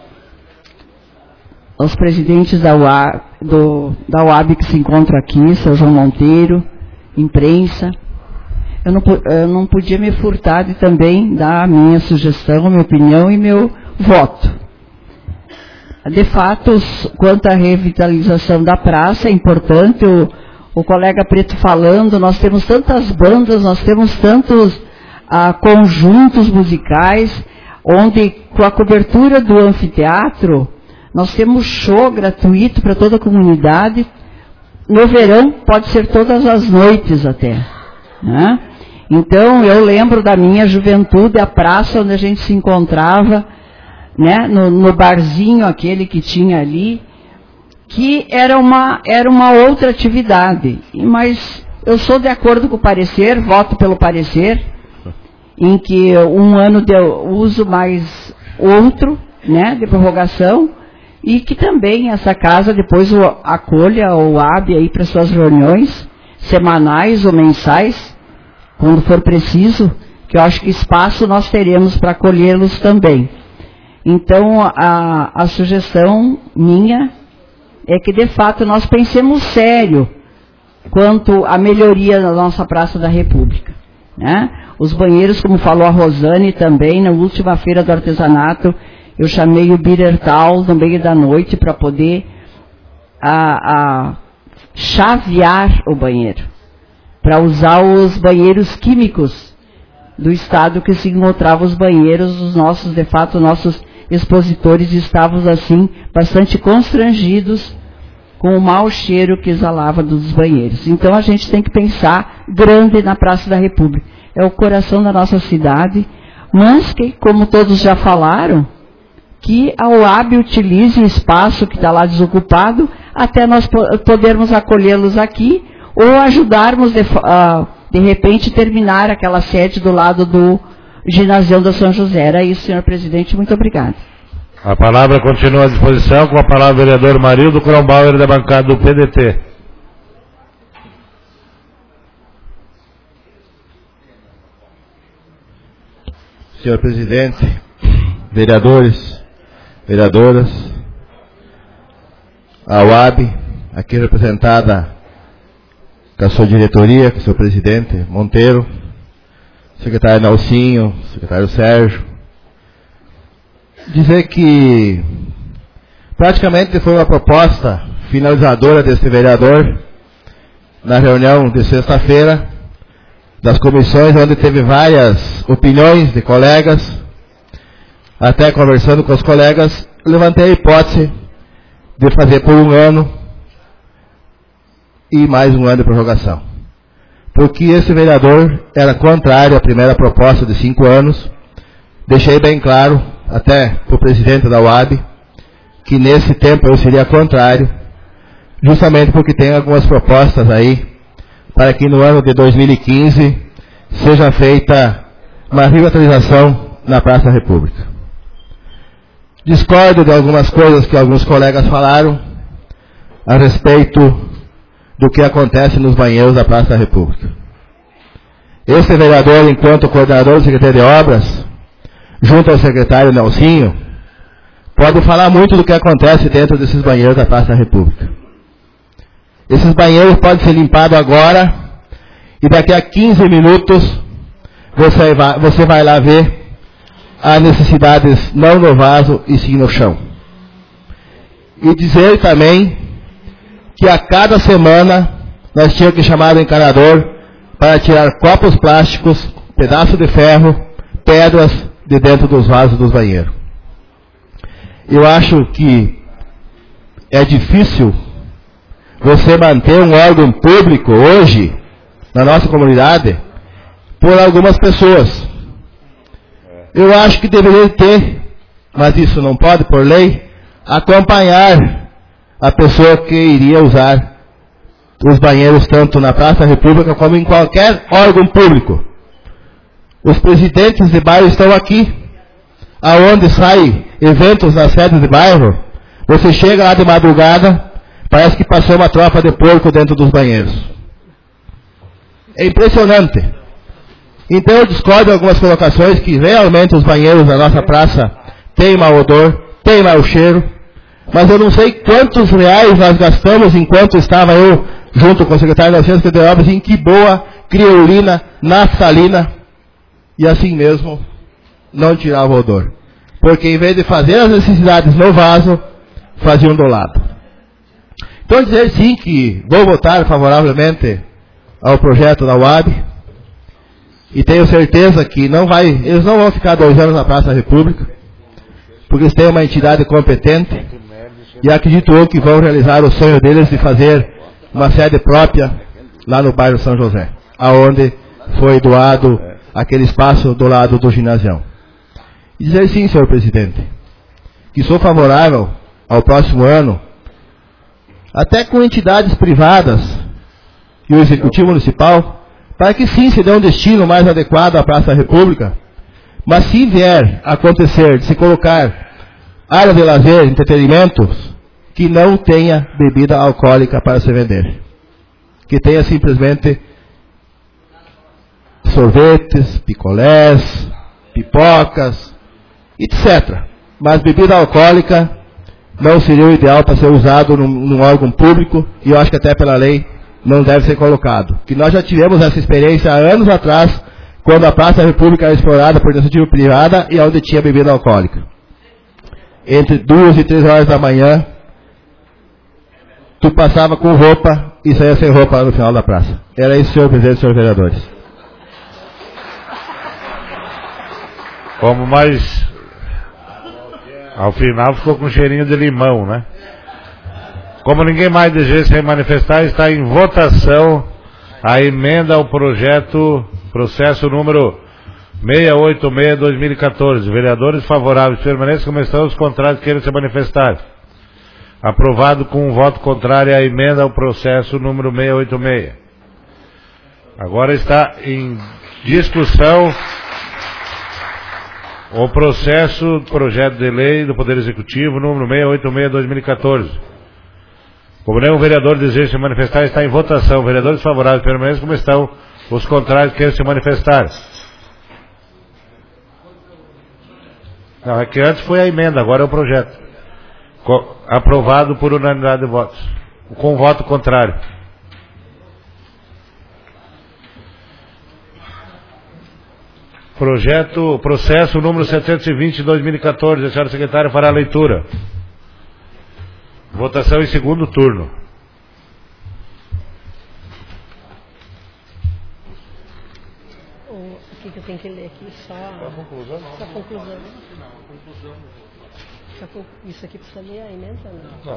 aos presidentes da UAB que se encontram aqui, seu João Monteiro, imprensa. Eu não podia me furtar de também dar a minha sugestão, a minha opinião e meu voto. De fato, quanto à revitalização da praça, é importante, o colega Preto falando, nós temos tantas bandas, nós temos tantos conjuntos musicais, onde com a cobertura do anfiteatro, nós temos show gratuito para toda a comunidade. No verão, pode ser todas as noites até, né? Então, eu lembro da minha juventude, a praça onde a gente se encontrava, né, no barzinho aquele que tinha ali, que era uma outra atividade. Mas eu sou de acordo com o parecer, voto pelo parecer, em que 1 ano de uso mais outro, né, de prorrogação, e que também essa casa depois acolha o AB aí para suas reuniões semanais ou mensais, quando for preciso, que eu acho que espaço nós teremos para acolhê-los também. Então, a sugestão minha é que, de fato, nós pensemos sério quanto à melhoria da nossa Praça da República, né? Os banheiros, como falou a Rosane também, na última feira do artesanato, eu chamei o Bidertal no meio da noite para poder chavear o banheiro, para usar os banheiros químicos do estado que se encontravam os banheiros, os nossos, de fato, nossos expositores estavam assim, bastante constrangidos com o mau cheiro que exalava dos banheiros. Então a gente tem que pensar grande na Praça da República. É o coração da nossa cidade, mas que, como todos já falaram, que a UAB utilize o espaço que está lá desocupado até nós podermos acolhê-los aqui ou ajudarmos de repente terminar aquela sede do lado ginásio da São José. Era isso, senhor presidente. Muito obrigada. A palavra continua à disposição, com a palavra o vereador Marildo Kronbauer, da bancada do PDT. Senhor presidente, vereadores, vereadoras, a UAB, aqui representada com a sua diretoria, com o seu presidente Monteiro, secretário Nelsinho, secretário Sérgio, dizer que praticamente foi uma proposta finalizadora desse vereador na reunião de sexta-feira das comissões, onde teve várias opiniões de colegas. Até conversando com os colegas, levantei a hipótese de fazer por 1 ano e mais 1 ano de prorrogação, porque esse vereador era contrário à primeira proposta de 5 anos. Deixei bem claro até para o presidente da UAB que nesse tempo eu seria contrário, justamente porque tem algumas propostas aí para que no ano de 2015 seja feita uma revitalização na Praça da República. Discordo de algumas coisas que alguns colegas falaram a respeito do que acontece nos banheiros da Praça da República. Esse vereador, enquanto coordenador do Secretaria de Obras, junto ao secretário Nelsinho, pode falar muito do que acontece dentro desses banheiros da Praça da República. Esses banheiros podem ser limpados agora e daqui a 15 minutos você vai lá ver as necessidades não no vaso e sim no chão. E dizer também que a cada semana nós tínhamos que chamar o encanador para tirar copos plásticos, pedaços de ferro, pedras de dentro dos vasos dos banheiros. Eu acho que é difícil você manter um órgão público hoje, na nossa comunidade, por algumas pessoas. Eu acho que deveria ter, mas isso não pode por lei, acompanhar a pessoa que iria usar os banheiros tanto na Praça da República como em qualquer órgão público. Os presidentes de bairro estão aqui, aonde saem eventos nas sedes de bairro, você chega lá de madrugada, parece que passou uma tropa de porco dentro dos banheiros. É impressionante. Então eu discordo de algumas colocações que realmente os banheiros da nossa praça têm mau odor, têm mau cheiro, mas eu não sei quantos reais nós gastamos enquanto estava eu junto com o secretário da Ciência de Obras em Quiboa, criolina, naftalina, e assim mesmo não tirava o odor. Porque em vez de fazer as necessidades no vaso, faziam do lado. Então dizer sim que vou votar favoravelmente ao projeto da UAB, e tenho certeza que eles não vão ficar 2 anos na Praça da República, porque eles têm uma entidade competente, e acredito eu que vão realizar o sonho deles de fazer uma sede própria lá no bairro São José, aonde foi doado aquele espaço do lado do ginásio. E dizer sim, senhor presidente, que sou favorável ao próximo ano, até com entidades privadas e o Executivo Municipal, para que sim se dê um destino mais adequado à Praça da República, mas se vier a acontecer de se colocar área de lazer, entretenimento, que não tenha bebida alcoólica para se vender. Que tenha simplesmente sorvetes, picolés, pipocas, etc. Mas bebida alcoólica não seria o ideal para ser usado num órgão público, e eu acho que até pela lei não deve ser colocado. Que nós já tivemos essa experiência há anos atrás, quando a Praça da República era explorada por iniciativa privada e onde tinha bebida alcoólica. Entre 2 e 3 horas da manhã, tu passava com roupa e saía sem roupa lá no final da praça. Era isso, senhor presidente e senhores vereadores. Como mais... Ao final ficou com cheirinho de limão, né? Como ninguém mais deseja se manifestar, está em votação a emenda ao processo número 686/2014. Vereadores favoráveis permaneçam como estão, os contrários queiram se manifestar. Aprovado com um voto contrário a emenda ao processo número 686. Agora está em discussão O projeto de lei do Poder Executivo, número 686/2014. Como nenhum vereador deseja se manifestar, está em votação. Vereadores favoráveis permaneçam como estão. Os contrários querem se manifestar. Não, é que antes foi a emenda, agora é o projeto. Aprovado por unanimidade de votos. Com voto contrário. Processo número 720/2014. A senhora secretária fará a leitura. Votação em segundo turno. O que eu tenho que ler aqui? Só a conclusão? Só a conclusão. Isso aqui precisa ler a emenda? Não.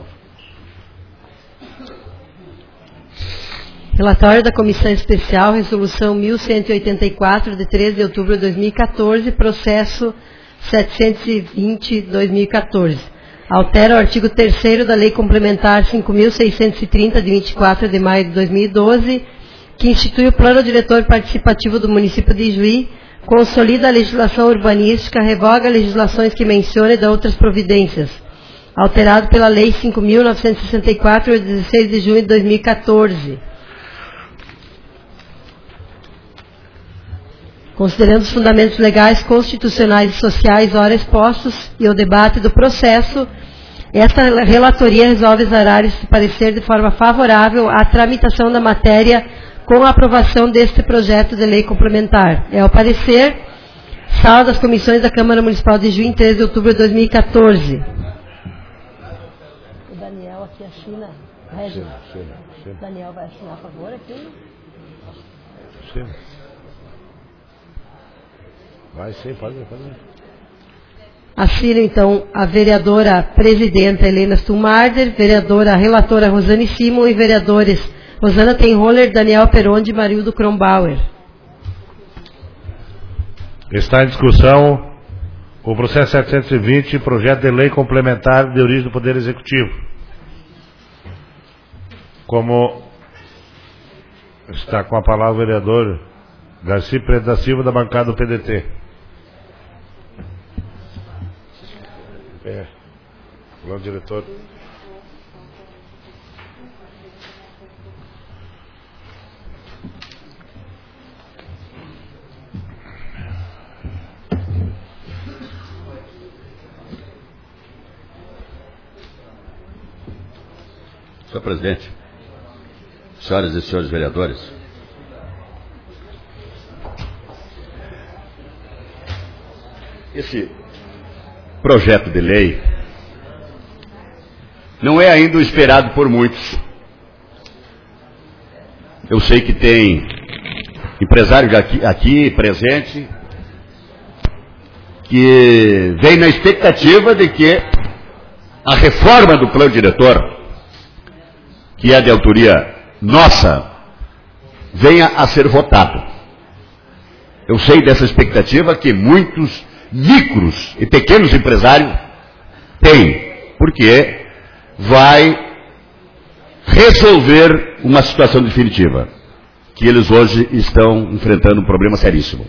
Relatório da Comissão Especial, Resolução 1184, de 13 de outubro de 2014, processo 720/2014. Altera o artigo 3º da Lei Complementar 5.630, de 24 de maio de 2012, que institui o Plano Diretor Participativo do município de Ijuí, consolida a legislação urbanística, revoga legislações que menciona e dá outras providências. Alterado pela Lei 5.964, de 16 de junho de 2014. Considerando os fundamentos legais, constitucionais e sociais ora expostos e o debate do processo, esta relatoria resolve exarar este parecer de forma favorável à tramitação da matéria com a aprovação deste projeto de lei complementar. É o parecer, sala das comissões da Câmara Municipal de Ijuí, 13 de outubro de 2014. O Daniel aqui assina. Sim. Daniel vai assinar a favor aqui? Sim. Vai sim, pode fazer. Assina, então, a vereadora presidenta Helena Stumarder, vereadora relatora Rosane Simon e vereadores Rosana Tenholler, Daniel Perondi e Marildo Kronbauer. Está em discussão o processo 720, projeto de lei complementar de origem do Poder Executivo. Como está com a palavra o vereador Garcia Preto da Silva, da bancada do PDT. Plano diretor. Senhor presidente, senhoras e senhores vereadores, esse projeto de lei não é ainda o esperado por muitos. Eu sei que tem empresário aqui presente que vem na expectativa de que a reforma do plano diretor, que é de autoria nossa, venha a ser votado. Eu sei dessa expectativa que muitos micros e pequenos empresários têm, porque vai resolver uma situação definitiva, que eles hoje estão enfrentando um problema seríssimo.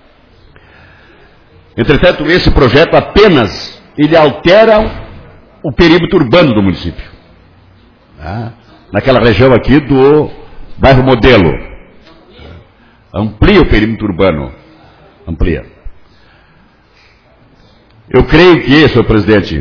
Entretanto, esse projeto apenas, ele altera o perímetro urbano do município. Naquela região aqui do bairro Modelo. Amplia o perímetro urbano. Amplia. Eu creio que, senhor presidente,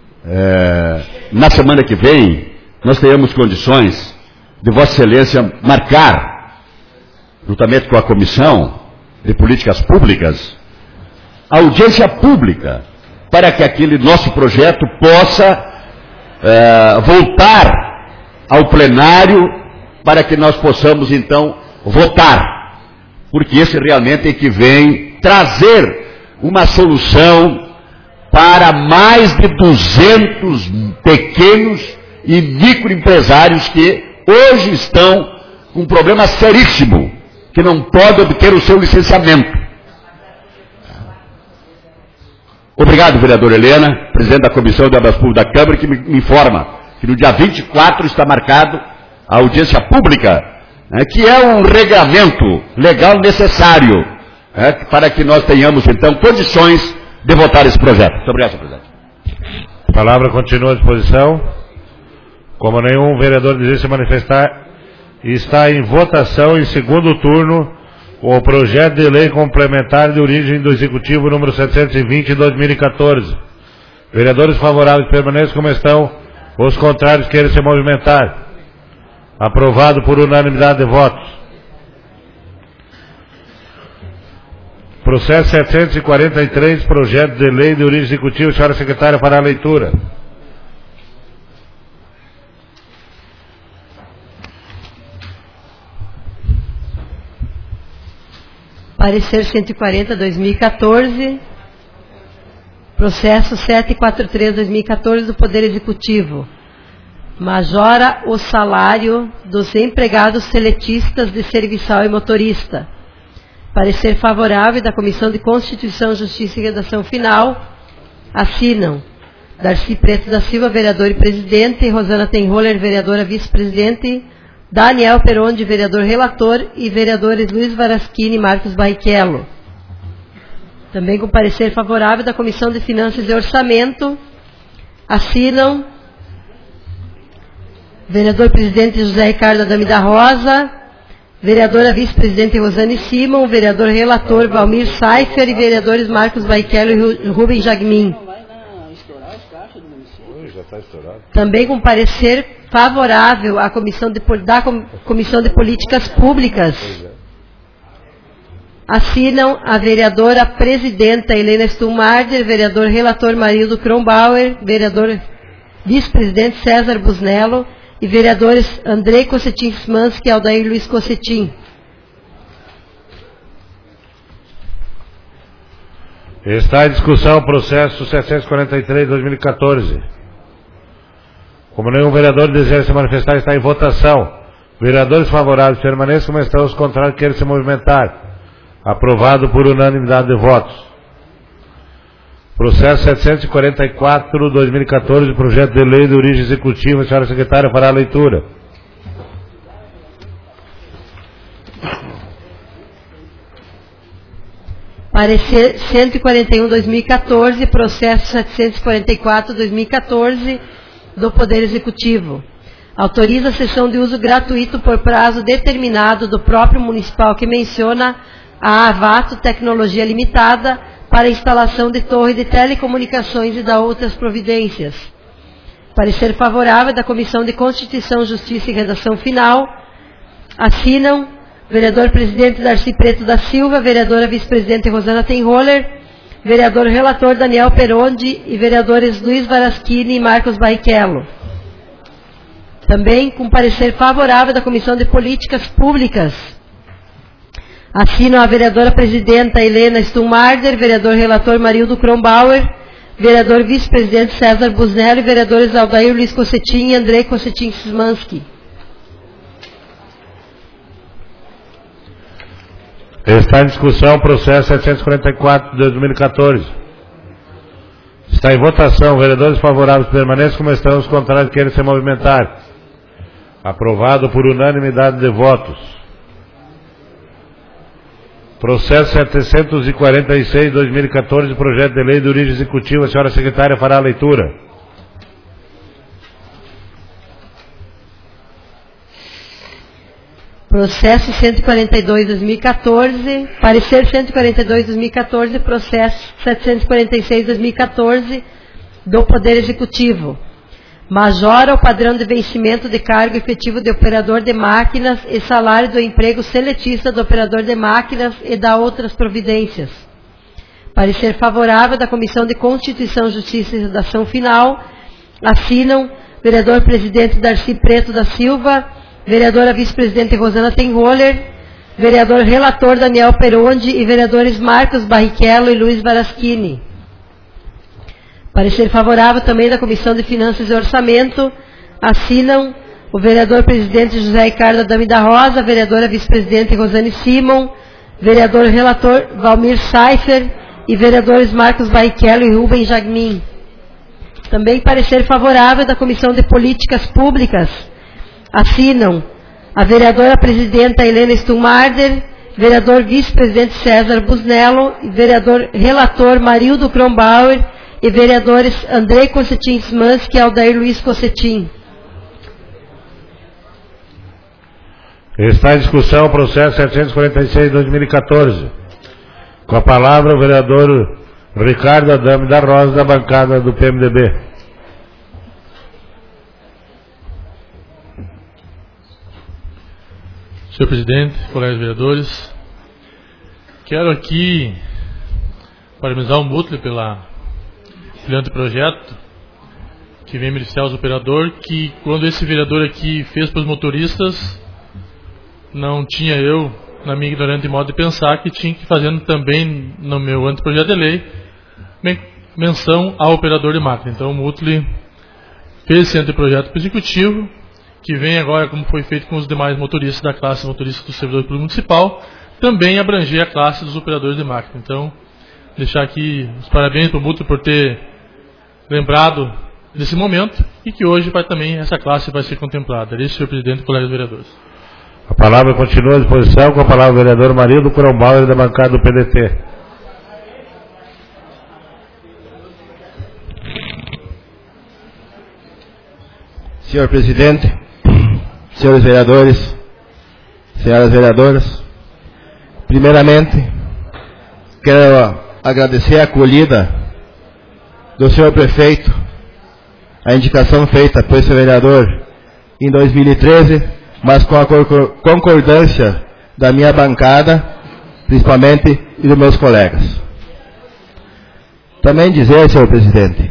na semana que vem, nós tenhamos condições de Vossa Excelência marcar, juntamente com a Comissão de Políticas Públicas, a audiência pública, para que aquele nosso projeto possa voltar ao plenário, para que nós possamos, então, votar. Porque esse realmente é que vem trazer uma solução para mais de 200 pequenos e microempresários que hoje estão com um problema seríssimo, que não podem obter o seu licenciamento. Obrigado, vereadora Helena, presidente da Comissão de Obras Públicas da Câmara, que me informa que no dia 24 está marcado a audiência pública, que é um regramento legal necessário, para que nós tenhamos, então, condições de votar esse projeto. Muito obrigado, senhor presidente. A palavra continua à disposição. Como nenhum vereador deseja se manifestar, está em votação em segundo turno o projeto de lei complementar de origem do Executivo número 720 de 2014. Vereadores favoráveis permaneçam como estão, os contrários querem se movimentar. Aprovado por unanimidade de votos. Processo 743, projeto de lei de origem executiva, senhora secretária, para a leitura. Parecer 140/2014, processo 743/2014 do Poder Executivo. Majora o salário dos empregados seletistas de serviçal e motorista. Parecer favorável da Comissão de Constituição, Justiça e Redação Final. Assinam Darcy Preto da Silva, vereador e presidente, Rosana Tenholer, vereadora vice-presidente, Daniel Perondi, vereador relator, e vereadores Luiz Varaschini e Marcos Barrichello. Também com parecer favorável da Comissão de Finanças e Orçamento. Assinam vereador presidente José Ricardo Adame da Rosa, vereadora vice-presidente Rosane Simon, vereador relator Valmir Seifer e vereadores Marcos Barrichello e Rubem Jagmin. Também com parecer favorável à Comissão de Políticas Públicas. Assinam a vereadora presidenta Helena Stumarder, vereador relator Marildo Kronbauer, vereador vice-presidente César Busnello e vereadores Andrei Cossetin Smansky e Aldair Luiz Cossetin. Está em discussão o processo 743/2014. Como nenhum vereador deseja se manifestar, está em votação. Vereadores favoráveis permaneçam como estão, os contrários querem se movimentar. Aprovado por unanimidade de votos. Processo 744/2014, projeto de lei de origem executiva, senhora secretária, fará a leitura. Parecer 141/2014, processo 744/2014 do Poder Executivo. Autoriza a cessão de uso gratuito por prazo determinado do próprio municipal que menciona a Avato Tecnologia Limitada para instalação de torre de telecomunicações e da outras providências. Parecer favorável da Comissão de Constituição, Justiça e Redação Final. Assinam vereador presidente Darcy Preto da Silva, vereadora vice-presidente Rosana Tenholer, vereador relator Daniel Perondi e vereadores Luiz Varaschini e Marcos Barrichello. Também com parecer favorável da Comissão de Políticas Públicas. Assinam a vereadora presidenta Helena Stumarder, vereador relator Marildo Kronbauer, vereador vice-presidente César Busnello e vereadores Aldair Luiz Cossetin e Andrei Cossetin Smansky. Está em discussão o processo 744/2014. Está em votação. Vereadores favoráveis permaneçam como estão, os contrários querem se movimentar. Aprovado por unanimidade de votos. Processo 746/2014, projeto de lei de origem executiva, a senhora secretária fará a leitura. Processo 142/2014, parecer 142/2014, processo 746/2014 do Poder Executivo. Majora o padrão de vencimento de cargo efetivo de operador de máquinas e salário do emprego seletista do operador de máquinas e da outras providências. Parecer favorável da Comissão de Constituição, Justiça e Redação Final. Assinam vereador presidente Darcy Preto da Silva, vereadora vice-presidente Rosana Tenholer, vereador relator Daniel Perondi e vereadores Marcos Barrichello e Luiz Varaschini. Parecer favorável também da Comissão de Finanças e Orçamento. Assinam o vereador presidente José Ricardo Adame da Rosa, vereadora vice-presidente Rosane Simon, vereador relator Valmir Seifer e vereadores Marcos Barrichello e Rubem Jagmin. Também parecer favorável da Comissão de Políticas Públicas. Assinam a vereadora presidenta Helena Stumarder, vereador vice-presidente César Busnello, vereador relator Marildo Kronbauer e vereadores Andrei Cossetin Smansky e Aldair Luiz Cossetin. Está em discussão o processo 746/2014. Com a palavra o vereador Ricardo Adame da Rosa, da bancada do PMDB. Senhor presidente, colegas vereadores, quero aqui parabenizar o Mutley pelo anteprojeto que vem beneficiar os operadores, que quando esse vereador aqui fez para os motoristas, não tinha eu, na minha ignorante modo de pensar, que tinha que fazer também no meu anteprojeto de lei menção ao operador de máquina. Então o Mutley fez esse anteprojeto para o executivo, que vem agora, como foi feito com os demais motoristas da classe motorista do servidor público municipal, também abranger a classe dos operadores de máquina. Então, deixar aqui os parabéns para o Mutley por ter lembrado desse momento e que hoje também essa classe vai ser contemplada. É isso, senhor presidente e colegas vereadores. A palavra continua à disposição com a palavra o vereador Marildo Kronbauer, da bancada do PDT. Senhor presidente, senhores vereadores, senhoras vereadoras, primeiramente, quero agradecer a acolhida do senhor prefeito, a indicação feita por esse vereador em 2013, mas com a concordância da minha bancada, principalmente, e dos meus colegas. Também dizer, senhor presidente,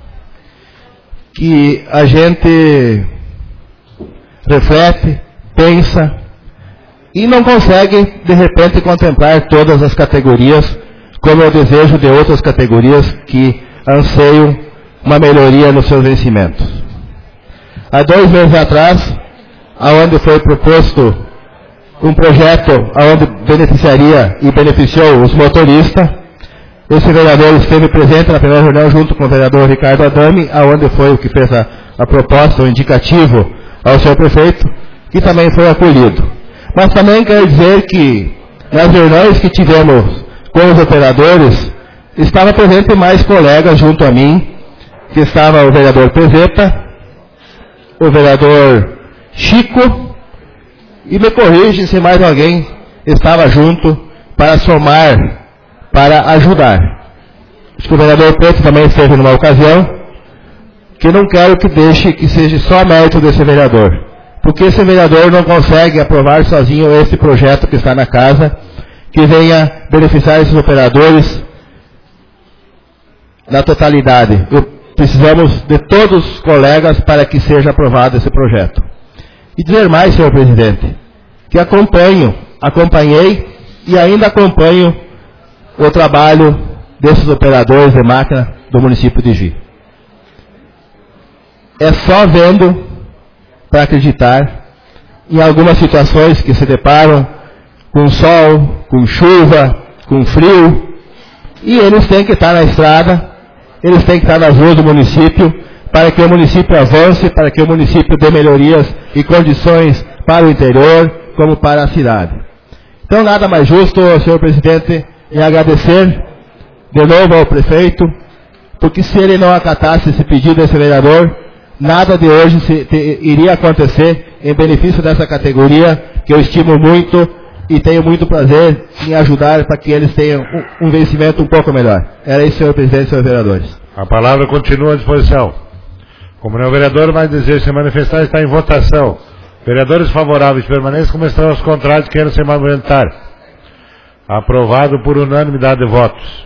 que a gente reflete, pensa e não consegue, de repente, contemplar todas as categorias, como eu desejo de outras categorias que anseiam uma melhoria nos seus vencimentos. Há 2 meses atrás, aonde foi proposto um projeto aonde beneficiaria e beneficiou os motoristas, esse vereador esteve presente na primeira reunião junto com o vereador Ricardo Adame, aonde foi o que fez a proposta, o indicativo ao senhor prefeito, que também foi acolhido. Mas também quero dizer que nas reuniões que tivemos com os operadores, estava presente mais colegas junto a mim, que estava o vereador Pezeta, o vereador Chico, e me corrige se mais alguém estava junto para somar, para ajudar. Acho que o vereador Preto também esteve numa ocasião, que não quero que deixe que seja só mérito desse vereador, porque esse vereador não consegue aprovar sozinho esse projeto que está na casa, que venha beneficiar esses operadores na totalidade. Precisamos de todos os colegas para que seja aprovado esse projeto. E dizer mais, senhor presidente, que acompanhei e ainda acompanho o trabalho desses operadores de máquina do município de Gi. É só vendo para acreditar em algumas situações que se deparam com sol, com chuva, com frio, e eles têm que estar na estrada, eles têm que estar nas ruas do município, para que o município avance, para que o município dê melhorias e condições para o interior, como para a cidade. Então, nada mais justo, senhor presidente, em agradecer de novo ao prefeito, porque se ele não acatasse esse pedido desse vereador, nada de hoje iria acontecer em benefício dessa categoria, que eu estimo muito e tenho muito prazer em ajudar para que eles tenham um vencimento um pouco melhor. Era isso, senhor presidente e senhores vereadores. A palavra continua à disposição. Como não é o vereador mais deseja se manifestar, está em votação. Vereadores favoráveis permaneçam como estão os contrários que queiram se manifestar. Aprovado por unanimidade de votos.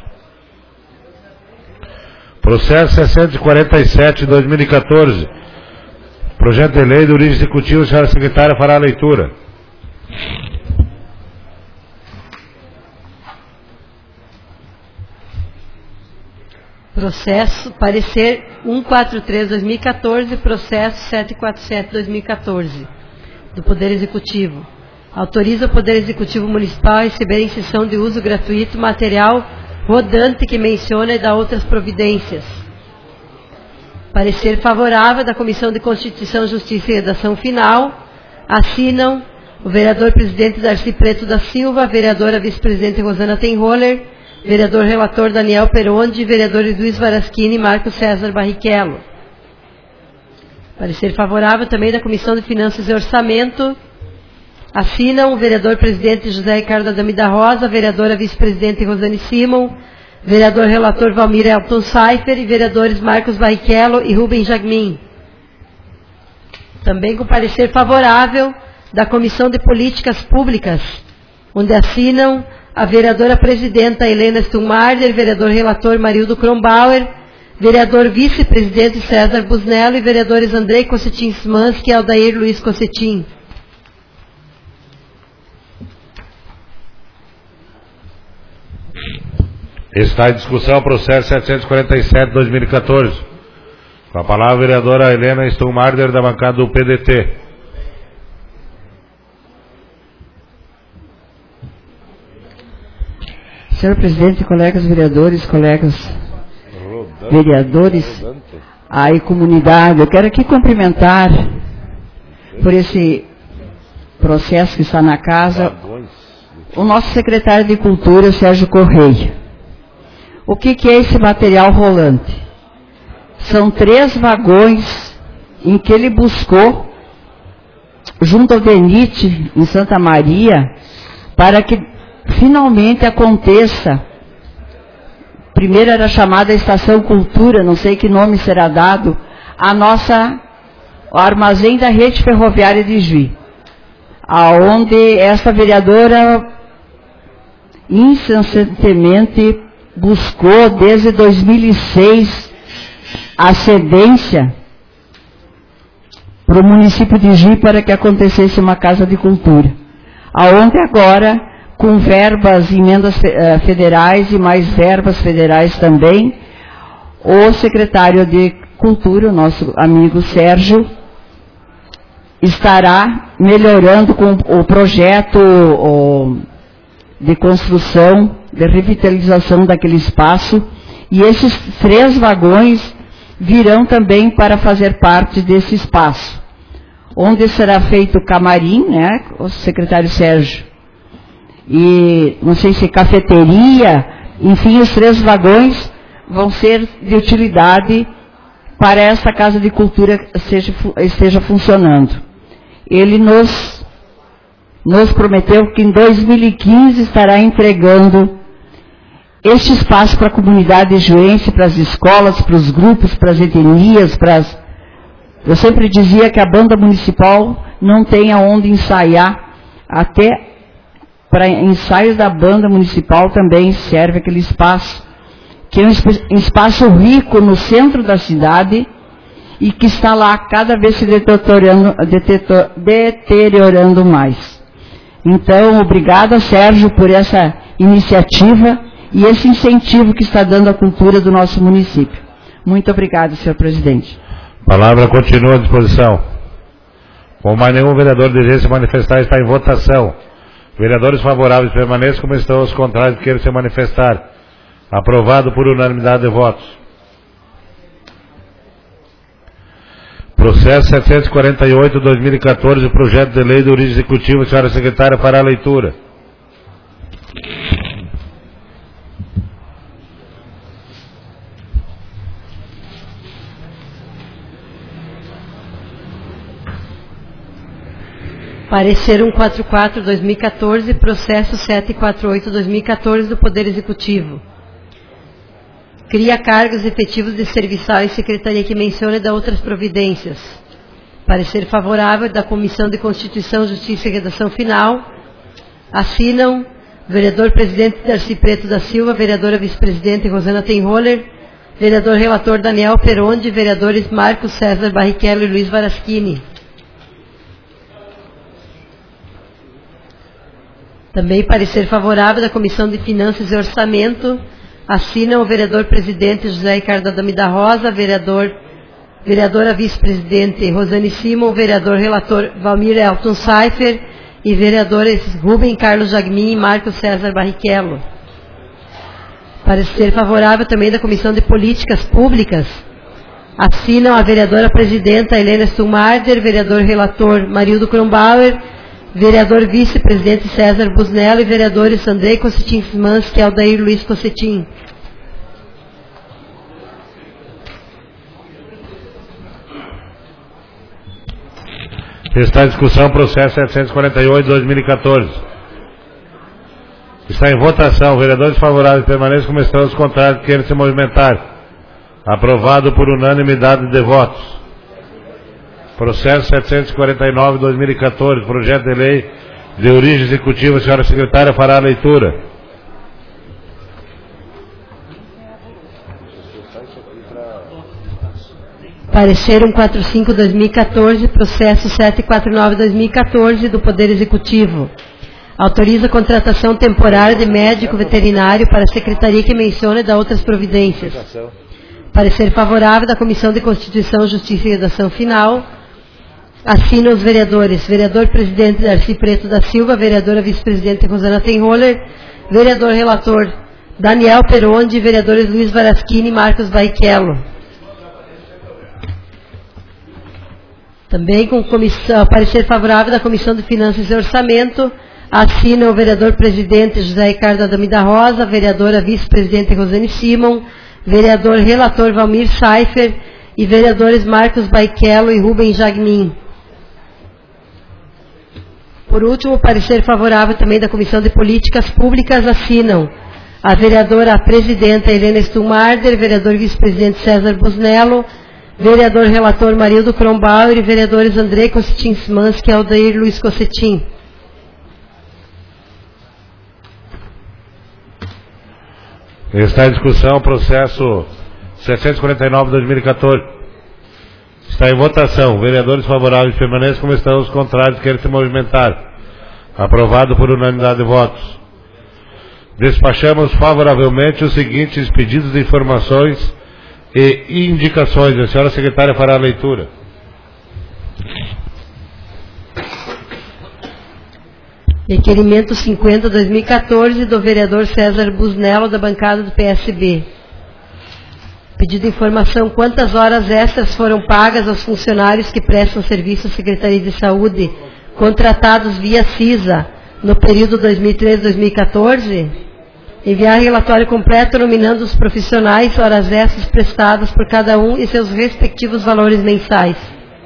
Processo 647/2014. Projeto de lei de origem executiva, a senhora secretária fará a leitura. Processo, parecer 143/2014, processo 747/2014, do Poder Executivo. Autoriza o Poder Executivo Municipal a receber em sessão de uso gratuito material rodante que menciona e dá outras providências. Parecer favorável da Comissão de Constituição, Justiça e Redação Final. Assinam o vereador presidente Darcy Preto da Silva, a vereadora vice-presidente Rosana Tenholler, vereador relator Daniel Perondi, vereadores Luiz Varaschini e Marco César Barrichello. Parecer favorável também da Comissão de Finanças e Orçamento. Assinam o vereador presidente José Ricardo Adame da Rosa, a vereadora vice-presidente Rosane Simon, vereador relator Valmir Elton Seifer e vereadores Marcos Barrichello e Rubem Jagmin. Também com parecer favorável da Comissão de Políticas Públicas, onde assinam a vereadora presidenta Helena Stummarder, vereador relator Marildo Kronbauer, vereador vice-presidente César Busnello e vereadores Andrei Cossetin Smansky e Aldair Luiz Cossetin. Está em discussão o processo 747/2014. Com a palavra a vereadora Helena Stummarder, da bancada do PDT. Senhor presidente, colegas vereadores, aí comunidade, eu quero aqui cumprimentar por esse processo que está na casa o nosso secretário de Cultura, Sérgio Correia. O que é esse material rolante? São 3 vagões em que ele buscou, junto ao DENIT, em Santa Maria, para que finalmente aconteça. Primeiro era chamada Estação Cultura, não sei que nome será dado, o armazém da rede ferroviária de Juí, aonde essa vereadora incessantemente buscou desde 2006 a cedência para o município de Juí para que acontecesse uma casa de cultura, aonde agora, com verbas, emendas federais e mais verbas federais também, o secretário de Cultura, o nosso amigo Sérgio, estará melhorando com o projeto de construção, de revitalização daquele espaço, e esses 3 vagões virão também para fazer parte desse espaço, onde será feito camarim, né, o secretário Sérgio, e não sei se cafeteria, enfim, os 3 vagões vão ser de utilidade para essa Casa de Cultura esteja funcionando. Ele nos prometeu que em 2015 estará entregando este espaço para a comunidade juense, para as escolas, para os grupos, para as etnias, Eu sempre dizia que a banda municipal não tem aonde ensaiar, até para ensaios da banda municipal também serve aquele espaço, que é um espaço rico no centro da cidade e que está lá cada vez se deteriorando mais. Então, obrigada, Sérgio, por essa iniciativa e esse incentivo que está dando à cultura do nosso município. Muito obrigado, senhor presidente. A palavra continua à disposição. Como mais nenhum vereador deseja se manifestar, está em votação. Vereadores favoráveis permaneçam como estão, os contrários queiram se manifestar. Aprovado por unanimidade de votos. Processo 748/2014, projeto de lei de origem executiva, senhora secretária, para a leitura. Parecer 144/2014, processo 748/2014 do Poder Executivo. Cria cargos efetivos de serviçal em secretaria que menciona e dá outras providências. Parecer favorável da Comissão de Constituição, Justiça e Redação Final. Assinam vereador presidente Darcy Preto da Silva, vereadora vice-presidente Rosana Tenholler, vereador relator Daniel Perondi, vereadores Marcos César Barrichello e Luiz Varaschini. Também parecer favorável da Comissão de Finanças e Orçamento. Assinam o vereador presidente José Ricardo Adame da Rosa, vereadora vice-presidente Rosane Simon, vereador relator Valmir Elton Seifer e vereadores Rubem Carlos Jagmin e Marco César Barrichello. Parecer favorável também da Comissão de Políticas Públicas. Assinam a vereadora presidenta Helena Stummarder, vereador relator Marildo Kronbauer, vereador vice-presidente César Busnello e vereadores Andrei Cossetin Szymanski e Aldair Luiz Cossetin. Está em discussão o processo 748/2014. Está em votação. Vereadores favoráveis permaneçam como estão, os contrários querem se movimentar. Aprovado por unanimidade de votos. Processo 749/2014. Projeto de lei de origem executiva. A senhora secretária fará a leitura. Parecer 145/2014, processo 749/2014 do Poder Executivo. Autoriza a contratação temporária de médico veterinário para a secretaria que menciona e dá outras providências. Parecer favorável da Comissão de Constituição, Justiça e Redação Final. Assinam os vereadores: vereador presidente Darcy Preto da Silva, vereadora vice-presidente Rosana Tenholler, vereador relator Daniel Perondi, vereadores Luiz Varaschini e Marcos Baichello. Também com parecer favorável da Comissão de Finanças e Orçamento, assina o vereador presidente José Ricardo Adami da Rosa, vereadora vice-presidente Rosane Simon, vereador relator Valmir Seifer e vereadores Marcos Baichello e Rubem Jagmin. Por último, parecer favorável também da Comissão de Políticas Públicas, assinam a vereadora presidenta Helena Stumarder, vereador vice-presidente César Busnello, vereador relator Marildo Kronbauer e vereadores Andrei Cossetin Szymanski e Aldair Luiz Cossetin. Está em discussão o processo 749/2014. Está em votação. Vereadores favoráveis permaneçam como estão, os contrários querem se movimentar. Aprovado por unanimidade de votos. Despachamos favoravelmente os seguintes pedidos de informações e indicações. A senhora secretária fará a leitura. Requerimento 50/2014 do vereador César Busnello, da bancada do PSB. Pedido de informação: quantas horas extras foram pagas aos funcionários que prestam serviço à Secretaria de Saúde, contratados via CISA, no período 2013-2014? Enviar relatório completo nominando os profissionais, horas extras prestadas por cada um e seus respectivos valores mensais.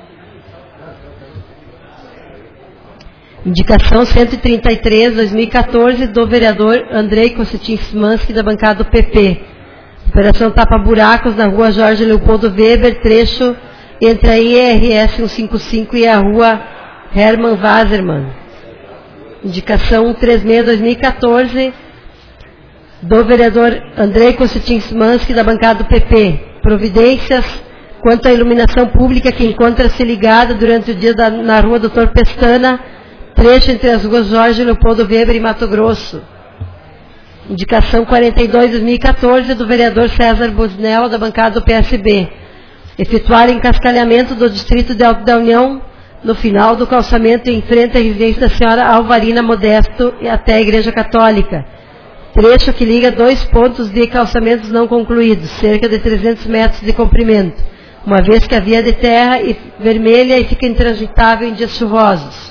Indicação 133/2014 do vereador Andrei Cossetin Szymanski, da bancada do PP. Operação tapa-buracos na rua Jorge Leopoldo Weber, trecho entre a IRS 155 e a rua Hermann Wassermann. Indicação 136/2014 do vereador Andrei Cossetin Szymanski, da bancada do PP. Providências quanto à iluminação pública que encontra-se ligada durante o dia na rua Dr. Pestana, trecho entre as ruas Jorge Leopoldo Weber e Mato Grosso. Indicação 42/2014 do vereador César Busnello, da bancada do PSB. Efetuar encascalhamento do distrito de Alto da União no final do calçamento em frente à residência da senhora Alvarina Modesto e até a Igreja Católica. Trecho que liga dois pontos de calçamentos não concluídos, cerca de 300 metros de comprimento, uma vez que a via de terra vermelha e fica intransitável em dias chuvosos.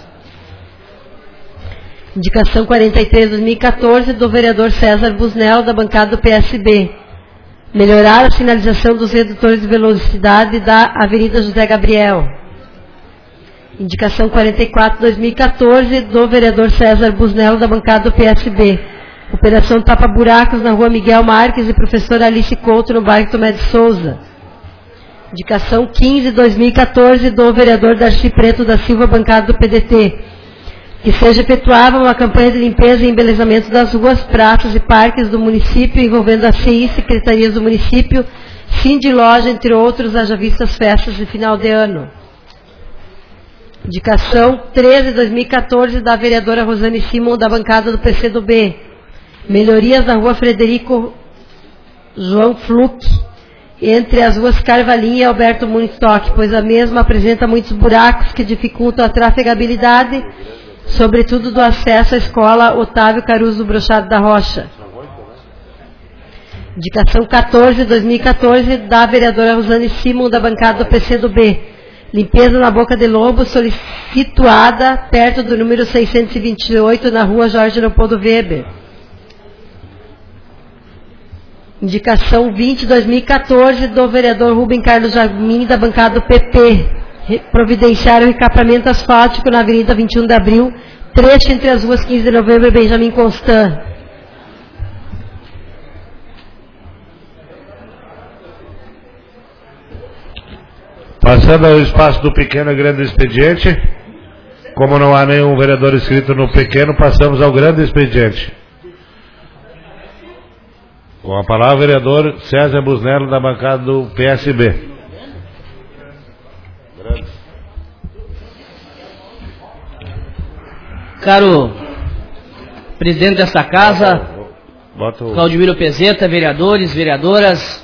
Indicação 43/2014 do vereador César Busnello, da bancada do PSB. Melhorar a sinalização dos redutores de velocidade da Avenida José Gabriel. Indicação 44/2014 do vereador César Busnello, da bancada do PSB. Operação tapa-buracos na rua Miguel Marques e professora Alice Couto, no bairro Tomé de Souza. Indicação 15/2014 do vereador Darcy Preto da Silva, bancada do PDT. Que seja efetuada uma campanha de limpeza e embelezamento das ruas, praças e parques do município, envolvendo a CI, secretarias do município, Sindiloja, entre outros, haja vista as festas de final de ano. Indicação 13/2014 da vereadora Rosane Simon, da bancada do PCdoB. Melhorias na rua Frederico João Fluck, entre as ruas Carvalhinha e Alberto Munistock, pois a mesma apresenta muitos buracos que dificultam a trafegabilidade, sobretudo do acesso à escola Otávio Caruso Brochado da Rocha. Indicação 14/2014 da vereadora Rosane Simon, da bancada do PCdoB. limpeza na Boca de Lobo, situada perto do número 628, na rua Jorge Leopoldo Weber. Indicação 20/2014 do vereador Rubem Carlos Jamin, da bancada do PP. Providenciar o recapamento asfáltico na Avenida 21 de Abril, trecho entre as ruas 15 de Novembro e Benjamin Constant. Passando ao espaço do pequeno e grande expediente, como não há nenhum vereador inscrito no pequeno, passamos ao grande expediente. Com a palavra o vereador César Busnello, da bancada do PSB. Caro presidente desta casa, Claudimiro Pezeta, vereadores, vereadoras,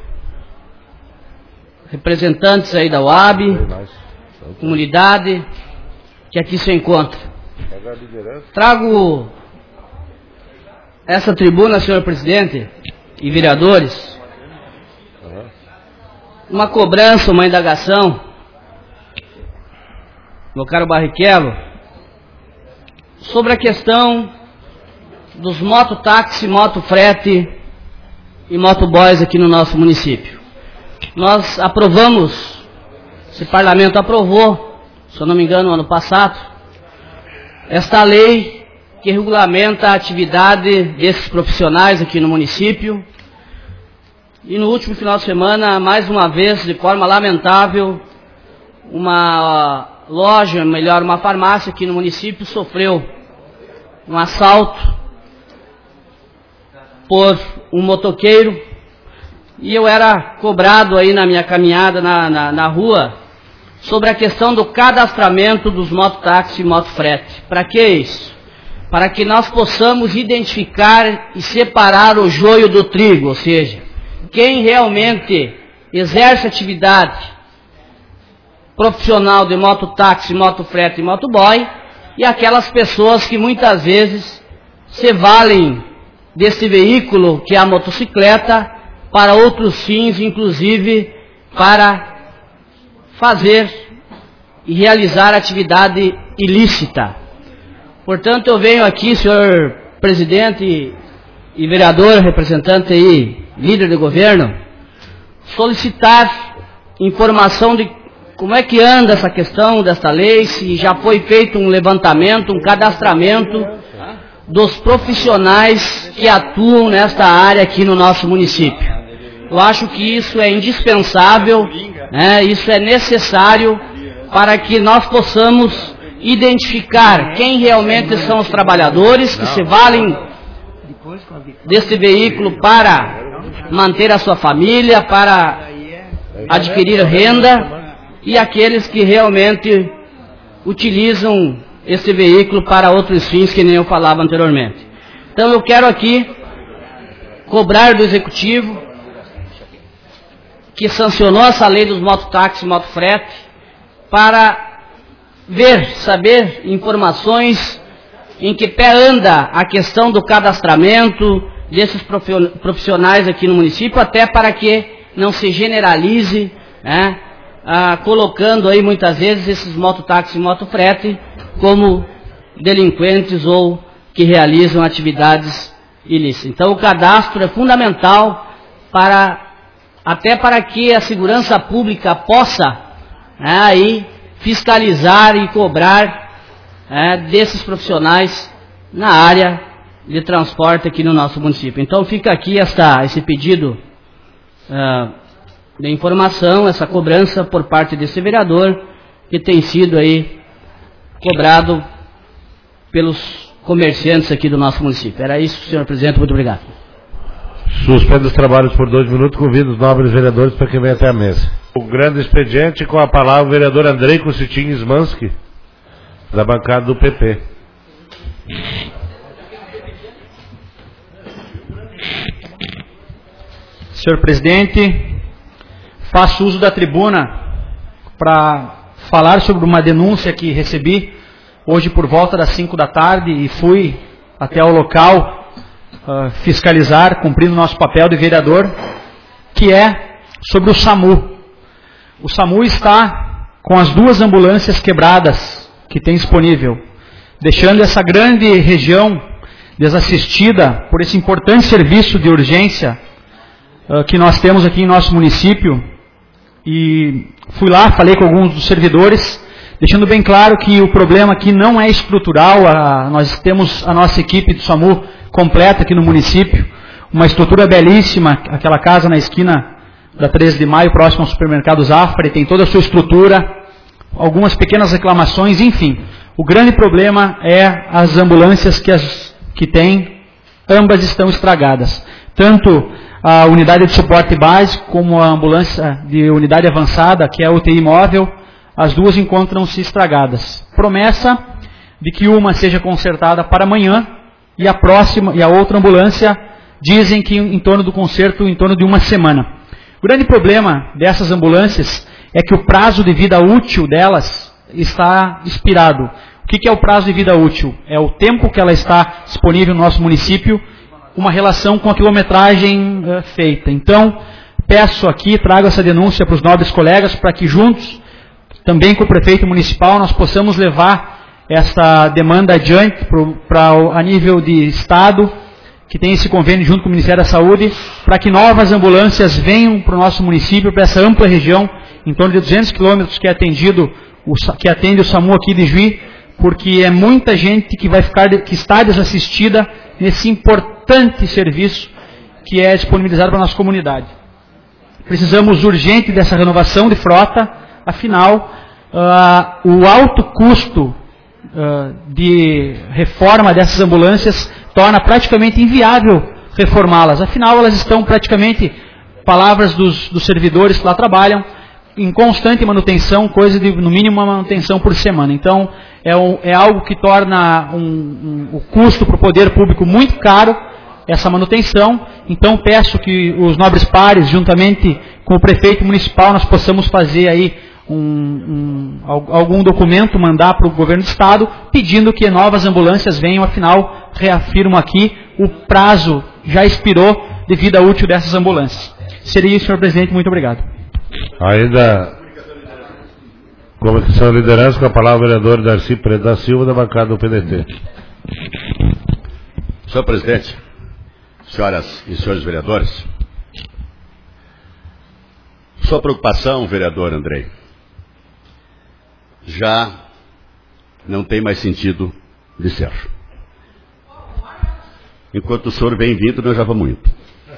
representantes aí da UAB, comunidade que aqui se encontra. Trago essa tribuna, senhor presidente e vereadores, uma cobrança, uma indagação, meu caro Barrichello, sobre a questão dos mototáxi, motofrete e motoboys aqui no nosso município. Nós aprovamos, esse parlamento aprovou, se eu não me engano, no ano passado, esta lei que regulamenta a atividade desses profissionais aqui no município. E no último final de semana, mais uma vez, de forma lamentável, uma loja, melhor, uma farmácia aqui no município sofreu um assalto por um motoqueiro. E eu era cobrado aí na minha caminhada na rua sobre a questão do cadastramento dos mototáxi e motofrete. Para que isso? Para que nós possamos identificar e separar o joio do trigo, ou seja, quem realmente exerce atividade profissional de mototáxi, motofrete e motoboy, e aquelas pessoas que muitas vezes se valem desse veículo, que é a motocicleta, para outros fins, inclusive para fazer e realizar atividade ilícita. Portanto, eu venho aqui, senhor presidente e vereador, representante aí, líder do governo, solicitar informação de como é que anda essa questão desta lei, se já foi feito um levantamento, um cadastramento dos profissionais que atuam nesta área aqui no nosso município. Eu acho que isso é indispensável, isso é necessário para que nós possamos identificar quem realmente são os trabalhadores que se valem desse veículo para manter a sua família, para adquirir renda, e aqueles que realmente utilizam esse veículo para outros fins que nem eu falava anteriormente. Então eu quero aqui cobrar do Executivo, que sancionou essa lei dos mototáxi e motofrete, para saber informações em que pé anda a questão do cadastramento desses profissionais aqui no município, até para que não se generalize, colocando aí muitas vezes esses mototáxi e motofrete como delinquentes ou que realizam atividades ilícitas. Então o cadastro é fundamental até para que a segurança pública possa aí fiscalizar e cobrar desses profissionais na área de transporte aqui no nosso município. Então fica aqui esse pedido de informação, essa cobrança por parte desse vereador, que tem sido aí cobrado pelos comerciantes aqui do nosso município. Era isso, senhor presidente, muito obrigado. Suspendo os trabalhos por 2 minutos, convido os nobres vereadores para que venham até a mesa. O grande expediente, com a palavra o vereador Andrei Cossetin Smansky, da bancada do PP. Senhor presidente, faço uso da tribuna para falar sobre uma denúncia que recebi hoje por volta das 5 da tarde e fui até o local fiscalizar, cumprindo nosso papel de vereador, que é sobre o SAMU. O SAMU está com as 2 ambulâncias quebradas que tem disponível, deixando essa grande região desassistida por esse importante serviço de urgência que nós temos aqui em nosso município. E fui lá, falei com alguns dos servidores, deixando bem claro que o problema aqui não é estrutural. Nós temos a nossa equipe do SAMU completa aqui no município, uma estrutura belíssima, aquela casa na esquina da 13 de maio, próximo ao supermercado Zafra, tem toda a sua estrutura, algumas pequenas reclamações, enfim. O grande problema é as ambulâncias que tem, ambas estão estragadas. Tanto a unidade de suporte básico como a ambulância de unidade avançada, que é a UTI móvel, as 2 encontram-se estragadas. Promessa de que uma seja consertada para amanhã e a outra ambulância dizem que em torno do conserto, em torno de uma semana. O grande problema dessas ambulâncias é que o prazo de vida útil delas está expirado. O que é o prazo de vida útil? É o tempo que ela está disponível no nosso município, uma relação com a quilometragem feita. Então, peço aqui, trago essa denúncia para os nobres colegas, para que juntos, também com o prefeito municipal, nós possamos levar essa demanda adiante a nível de Estado, que tem esse convênio junto com o Ministério da Saúde, para que novas ambulâncias venham para o nosso município, para essa ampla região, em torno de 200 quilômetros que atende o SAMU aqui de Juí, porque é muita gente que está desassistida nesse importante serviço que é disponibilizado para a nossa comunidade. Precisamos urgente dessa renovação de frota, afinal, o alto custo de reforma dessas ambulâncias torna praticamente inviável reformá-las. Afinal, elas estão praticamente, palavras dos servidores que lá trabalham, em constante manutenção, coisa de no mínimo uma manutenção por semana. Então, é algo que torna o custo para o poder público muito caro, essa manutenção. Então, peço que os nobres pares, juntamente com o prefeito municipal, nós possamos fazer aí algum documento, mandar para o governo do Estado, pedindo que novas ambulâncias venham. Afinal, reafirmo aqui, o prazo já expirou de vida útil dessas ambulâncias. Seria isso, senhor presidente. Muito obrigado. Ainda, comunicação de liderança, com a palavra o vereador Darcy Preto da Silva, da bancada do PDT. Senhor presidente, senhoras e senhores vereadores, sua preocupação, vereador Andrei, já não tem mais sentido de ser. Enquanto o senhor vem vindo, nós já vamos indo.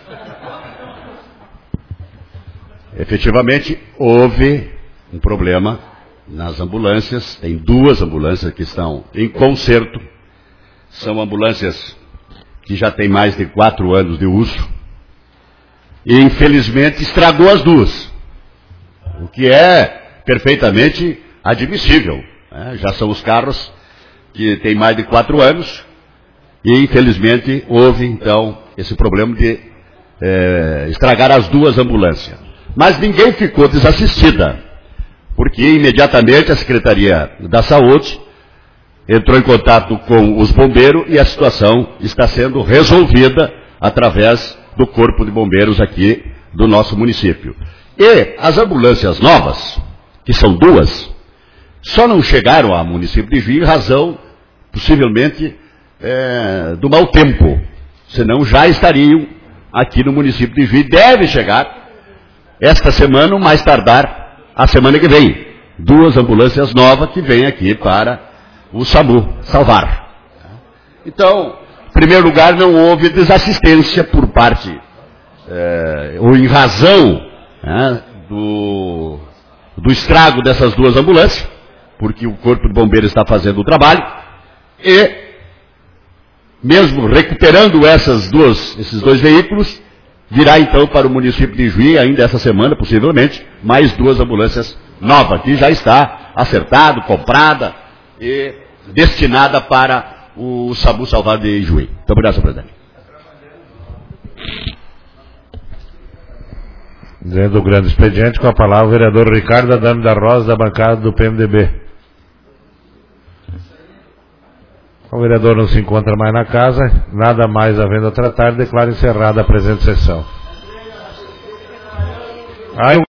Efetivamente, houve um problema nas ambulâncias. Tem 2 ambulâncias que estão em conserto. São ambulâncias que já têm mais de 4 anos de uso. E, infelizmente, estragou as 2. O que é perfeitamente admissível. Já são os carros que têm mais de 4 anos. E, infelizmente, houve, então, esse problema de estragar as 2 ambulâncias. Mas ninguém ficou desassistida, porque imediatamente a Secretaria da Saúde entrou em contato com os bombeiros e a situação está sendo resolvida através do Corpo de Bombeiros aqui do nosso município. E as ambulâncias novas, que são 2, só não chegaram ao município de Juí em razão, possivelmente, do mau tempo. Senão já estariam aqui no município de Juí. Deve chegar esta semana, ou mais tardar a semana que vem. 2 ambulâncias novas que vêm aqui para o SAMU salvar. Então, em primeiro lugar, não houve desassistência por parte, ou em razão do estrago dessas 2 ambulâncias, porque o Corpo de Bombeiros está fazendo o trabalho, e mesmo recuperando esses 2 veículos, virá então para o município de Juí, ainda essa semana, possivelmente, mais 2 ambulâncias novas, que já está acertado, comprada e destinada para o SAMU Salvar de Juí. Muito obrigado, senhor presidente. Dentro do grande expediente, com a palavra o vereador Ricardo Adame da Rosa, da bancada do PMDB. O vereador não se encontra mais na casa, nada mais havendo a tratar, declaro encerrada a presente sessão.